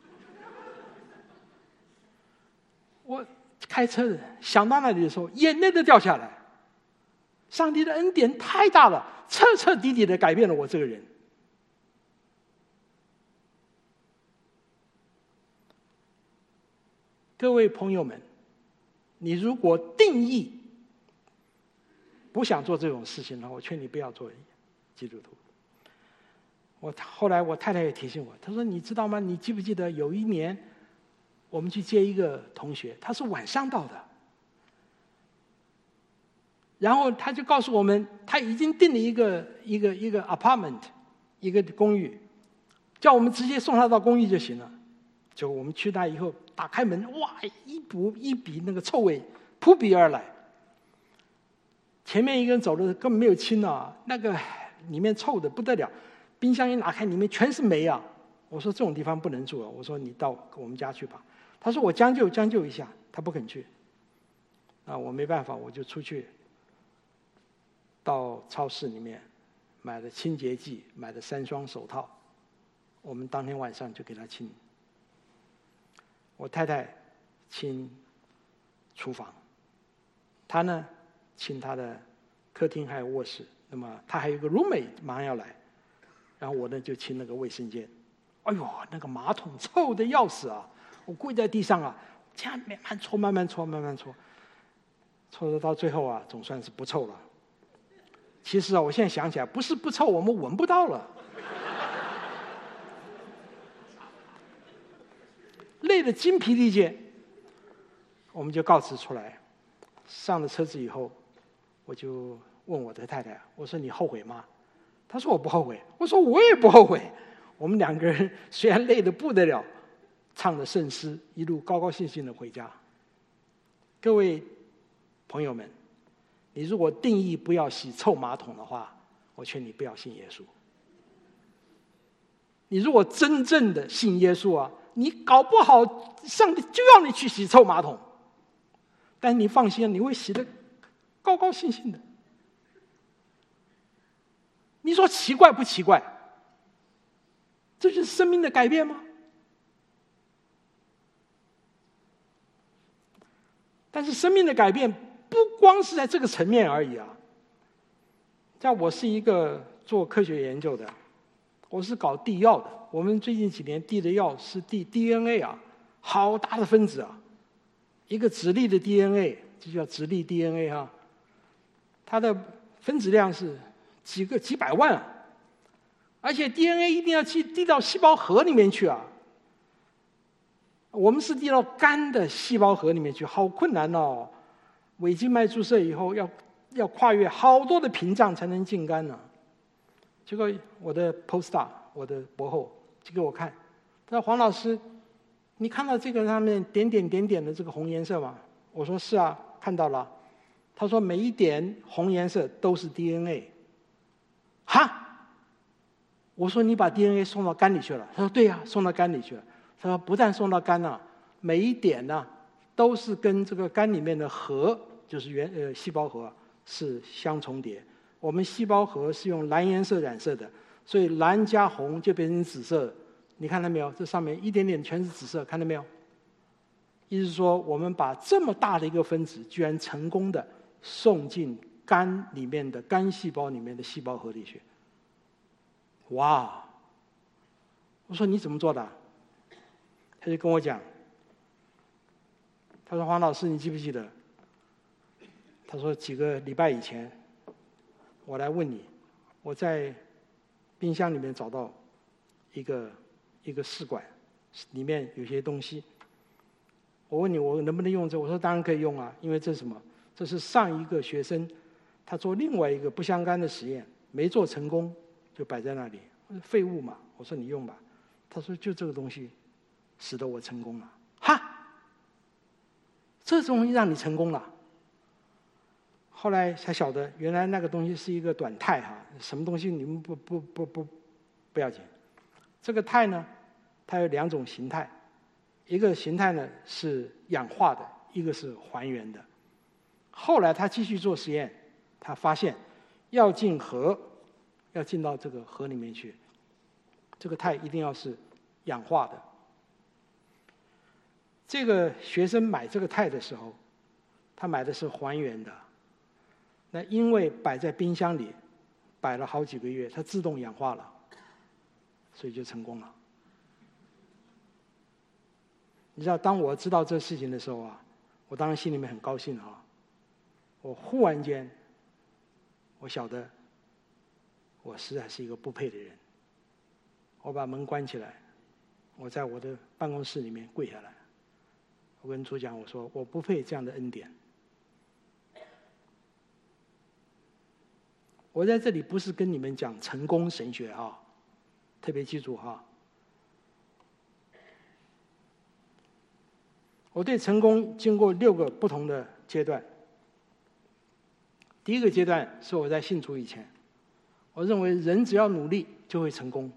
我开车的想到那里的时候，眼泪都掉下来。上帝的恩典太大了，彻彻底底的改变了我这个人。各位朋友们，你如果定义不想做这种事情的话，我劝你不要做基督徒。后来我太太也提醒我，她说：“你知道吗？你记不记得有一年，我们去接一个同学，他是晚上到的，然后他就告诉我们，他已经订了一个 apartment， 一个公寓，叫我们直接送他到公寓就行了。结果我们去那以后，打开门，哇，一笔那个臭味扑鼻而来。前面一个人走的根本没有清啊，那个里面臭的不得了，冰箱一拿开，里面全是煤啊！我说这种地方不能住啊，我说你到我们家去吧。他说我将就一下，他不肯去。啊，我没办法，我就出去到超市里面买了清洁剂，买了3双手套，我们当天晚上就给他清。我太太清厨房，他呢清他的客厅还有卧室，那么他还有一个 roommate 马上要来，然后我呢就清那个卫生间。哎呦，那个马桶臭得要死啊！我跪在地上啊，这样慢慢搓，搓得到最后啊，总算是不臭了。其实啊，我现在想起来，不是不臭，我们闻不到了。累得筋疲力尽，我们就告辞出来。上了车子以后，我就问我的太太，我说你后悔吗？她说我不后悔。我说我也不后悔。我们2个人虽然累得不得了，唱着圣诗，一路高高兴兴的回家。各位朋友们，你如果定义不要洗臭马桶的话，我劝你不要信耶稣。你如果真正的信耶稣啊，你搞不好上帝就要你去洗臭马桶，但你放心，你会洗得高高兴兴的。你说奇怪不奇怪？这就是生命的改变吗？但是生命的改变不光是在这个层面而已啊。像我是一个做科学研究的，我是搞地药的。我们最近几年地的药是DNA 啊，好大的分子啊，一个直立的 DNA， 这叫直立 DNA 啊，它的分子量是几百万啊，而且 DNA 一定要递到细胞核里面去啊。我们是递到肝的细胞核里面去，好困难哦。尾静脉注射以后要跨越好多的屏障才能进肝呢。结果我的 postdoc， 我的博后就给我看，他说黄老师，你看到这个上面点点的这个红颜色吗？我说是啊，看到了。他说每一点红颜色都是 DNA。哈？我说你把 DNA 送到肝里去了？他说对呀，送到肝里去了。他说不但送到肝啊，每一点呢都是跟这个肝里面的核，就是细胞核是相重叠。我们细胞核是用蓝颜色染色的，所以蓝加红就变成紫色。你看到没有？这上面一点点全是紫色，看到没有？意思是说，我们把这么大的一个分子，居然成功的送进肝里面的肝细胞里面的细胞核里去。哇！我说你怎么做的？他就跟我讲，他说黄老师，你记不记得？他说几个礼拜以前，我来问你，我在冰箱里面找到一个试管，里面有些东西。 我问你，我能不能用这？我说当然可以用啊，因为这是什么？这是上一个学生他做另外一个不相干的实验，没做成功，就摆在那里，废物嘛。我说你用吧，他说就这个东西使得我成功了。哈，这东西让你成功了。后来才晓得，原来那个东西是一个短肽哈，什么东西你们不要紧。这个肽呢，它有2种形态，一个形态呢是氧化的，一个是还原的。后来他继续做实验，他发现要进河，要进到这个河里面去，这个肽一定要是氧化的。这个学生买这个肽的时候，他买的是还原的。那因为摆在冰箱里，摆了好几个月，它自动氧化了，所以就成功了。你知道，当我知道这事情的时候啊，我当然心里面很高兴啊。我忽然间，我晓得，我实在是一个不配的人。我把门关起来，我在我的办公室里面跪下来，我跟主讲，我说我不配这样的恩典。我在这里不是跟你们讲成功神学啊，特别记住哈。我对成功经过6个不同的阶段。第一个阶段是我在信主以前，我认为人只要努力就会成功。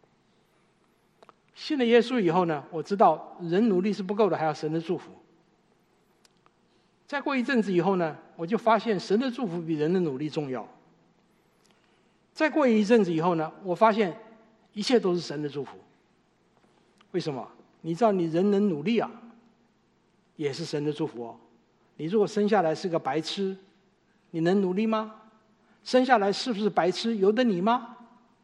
信了耶稣以后呢，我知道人努力是不够的，还要神的祝福。再过一阵子以后呢，我就发现神的祝福比人的努力重要。再过一阵子以后呢，我发现一切都是神的祝福。为什么？你知道你人能努力啊，也是神的祝福哦。你如果生下来是个白痴，你能努力吗？生下来是不是白痴，由得你吗？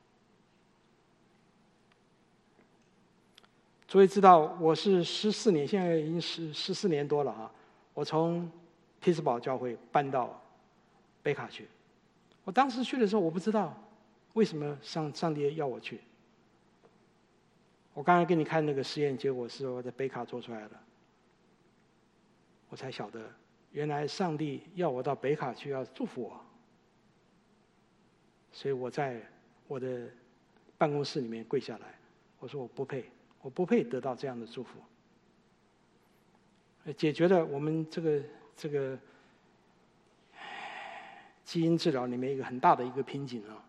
诸位知道我是14年，现在已经14年多了啊。我从匹兹堡教会搬到北卡去。我当时去的时候，我不知道为什么上帝要我去。我刚才给你看那个实验结果是我在北卡做出来的，我才晓得原来上帝要我到北卡去，要祝福我。所以我在我的办公室里面跪下来，我说我不配，我不配得到这样的祝福。解决了我们这个基因治疗里面一个很大的一个瓶颈啊。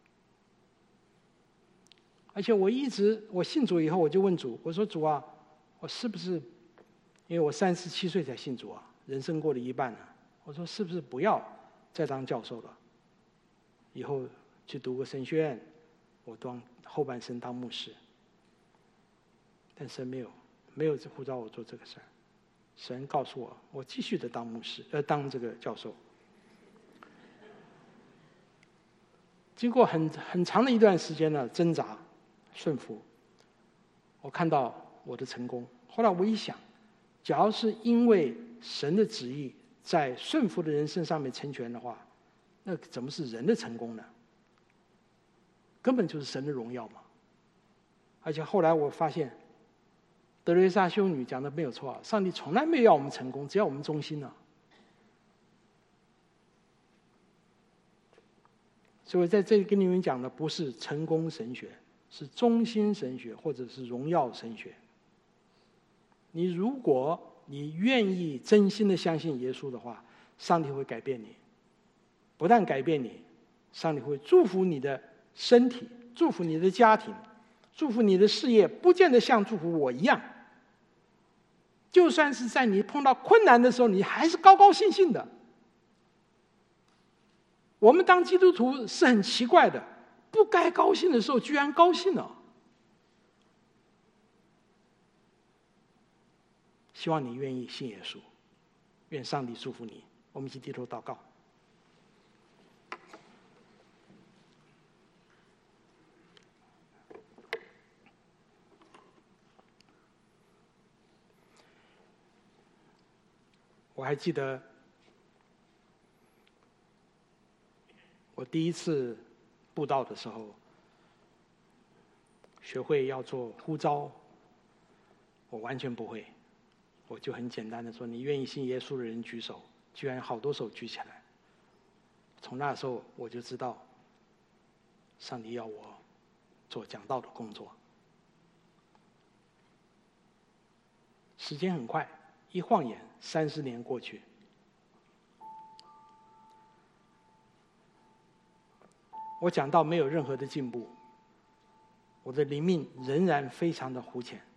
而且我信主以后，我就问主，我说主啊，我是不是因为我37岁才信主啊，人生过了一半了，我说是不是不要再当教授了，以后去读个神学院，我当后半生当牧师。但神没有呼召我做这个事儿，神告诉我，我继续的当牧师，当这个教授。经过很长的一段时间的挣扎、顺服，我看到我的成功。后来我一想，假如是因为神的旨意在顺服的人身上面成全的话，那怎么是人的成功呢？根本就是神的荣耀嘛。而且后来我发现，德蕾莎修女讲的没有错啊，上帝从来没有要我们成功，只要我们忠心啊。所以我在这里跟你们讲的不是成功神学，是忠心神学，或者是荣耀神学。如果你愿意真心的相信耶稣的话，上帝会改变你。不但改变你，上帝会祝福你的身体，祝福你的家庭，祝福你的事业，不见得像祝福我一样。就算是在你碰到困难的时候，你还是高高兴兴的。我们当基督徒是很奇怪的，不该高兴的时候居然高兴了。希望你愿意信耶稣，愿上帝祝福你。我们一起低头祷告。我还记得我第一次布道的时候，学会要做呼召，我完全不会。 我就很简单的说，你愿意信耶稣的人举手，居然好多手举起来。从那时候我就知道，上帝要我做讲道的工作。时间很快，一晃眼30年过去，我讲道没有任何的进步，我的灵命仍然非常的肤浅。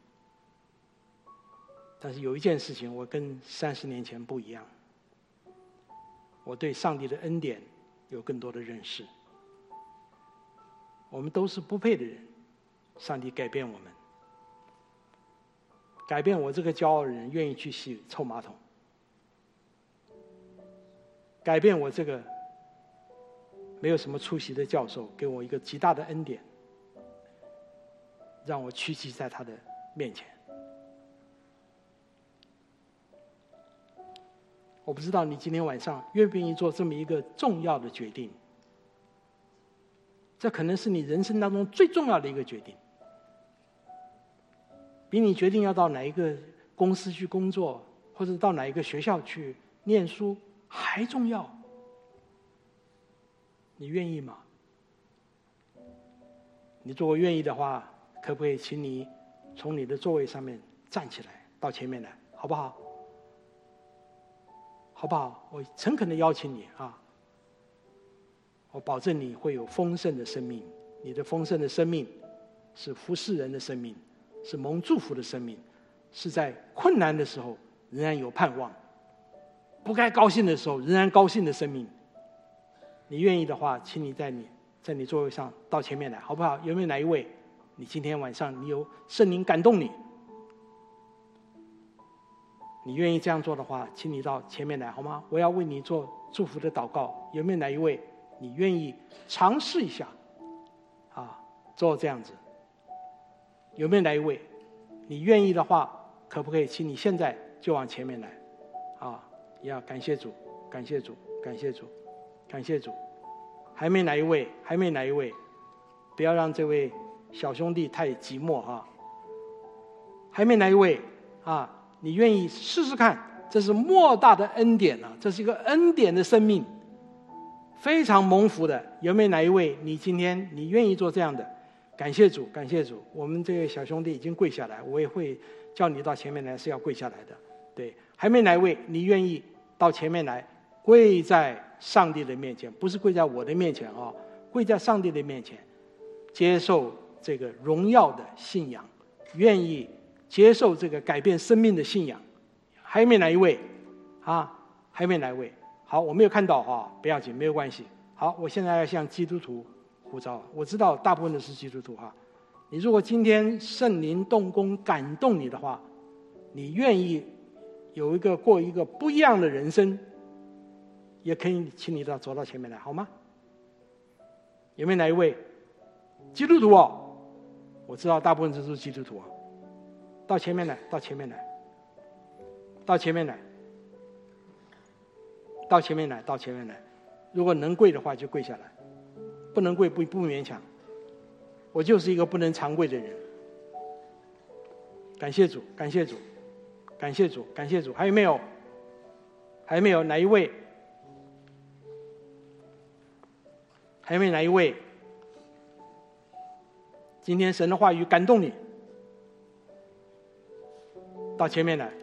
但是有一件事情我跟30年前不一样，我对上帝的恩典有更多的认识。我们都是不配的人，上帝改变我们，改变我这个骄傲的人愿意去洗臭马桶，改变我这个没有什么出息的教授，给我一个极大的恩典，让我屈膝在他的面前。我不知道你今天晚上愿不愿意做这么一个重要的决定，这可能是你人生当中最重要的一个决定，比你决定要到哪一个公司去工作，或者到哪一个学校去念书还重要。你愿意吗？你如果愿意的话，可不可以请你从你的座位上面站起来，到前面来，好不好？好不好？我诚恳的邀请你啊！我保证你会有丰盛的生命，你的丰盛的生命是服侍人的生命，是蒙祝福的生命，是在困难的时候仍然有盼望，不该高兴的时候仍然高兴的生命。你愿意的话，请你在你座位上到前面来，好不好？有没有哪一位你今天晚上你有圣灵感动你，你愿意这样做的话，请你到前面来好吗？我要为你做祝福的祷告。有没有哪一位你愿意尝试一下做这样子？有没有哪一位你愿意的话，可不可以请你现在就往前面来要感谢主，感谢主，感谢主，感谢主。还没哪一位，还没哪一位，不要让这位小兄弟太寂寞还没哪一位你愿意试试看？这是莫大的恩典这是一个恩典的生命，非常蒙福的。有没有哪一位你今天你愿意做这样的？感谢主，感谢主。我们这位小兄弟已经跪下来，我也会叫你到前面来，是要跪下来的。对，还没哪一位你愿意到前面来，跪在上帝的面前，不是跪在我的面前跪在上帝的面前，接受这个荣耀的信仰，愿意接受这个改变生命的信仰。还没哪一位还没哪一位？好，我没有看到不要紧，没有关系。好，我现在要向基督徒呼召。我知道大部分的是基督徒你如果今天圣灵动工感动你的话，你愿意过一个不一样的人生，也可以请你走到前面来好吗？有没有哪一位基督徒我知道大部分都是基督徒到前面来，到前面来，到前面来，到前面来，到前面来。如果能跪的话就跪下来，不能跪不勉强。我就是一个不能常跪的人。感谢主，感谢主，感谢主，感谢主。还有没有？还没有？哪一位？还有没有哪一位？今天神的话语感动你，到前面来。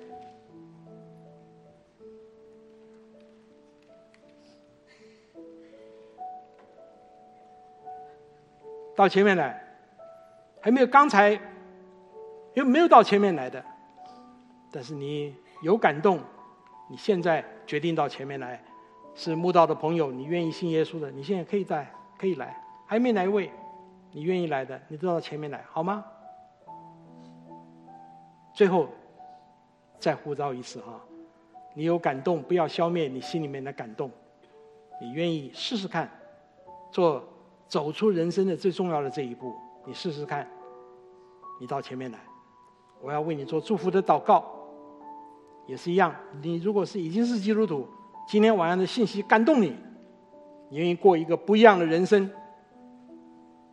到前面来。还没有刚才又没有到前面来的，但是你有感动，你现在决定到前面来，是慕道的朋友，你愿意信耶稣的，你现在可以来。还没哪一位你愿意来的，你都到前面来好吗？最后再呼召一次你有感动，不要消灭你心里面的感动，你愿意试试看走出人生的最重要的这一步，你试试看，你到前面来，我要为你做祝福的祷告。也是一样，你如果已经是基督徒，今天晚上的信息感动你，你愿意过一个不一样的人生，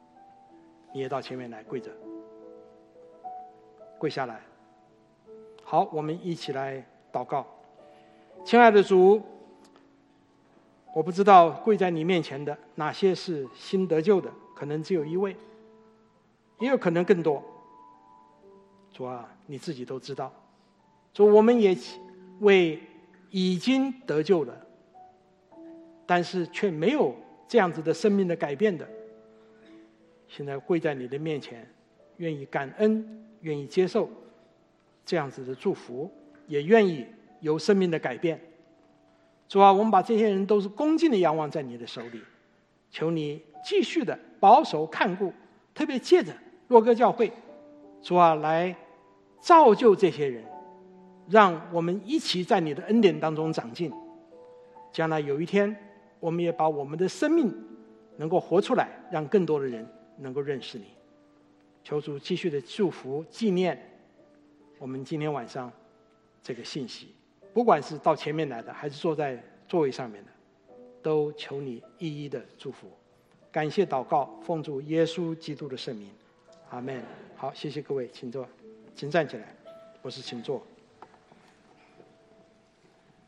你也到前面来跪着，跪下来。 好，我们一起来祷告。亲爱的主，我不知道跪在你面前的哪些是新得救的，可能只有一位，也有可能更多。主啊，你自己都知道。主，我们也为已经得救了，但是却没有这样子的生命的改变的，现在跪在你的面前，愿意感恩，愿意接受这样子的祝福，也愿意有生命的改变。主啊，我们把这些人都是恭敬的仰望在你的手里，求你继续的保守看顾，特别借着若歌教会，主啊，来造就这些人，让我们一起在你的恩典当中长进。将来有一天，我们也把我们的生命能够活出来，让更多的人能够认识你。求主继续的祝福纪念我们今天晚上这个信息，不管是到前面来的，还是坐在座位上面的，都求你一一的祝福。感谢祷告，奉主耶稣基督的圣名，阿们。好，谢谢各位，请坐，请站起来，我是请坐。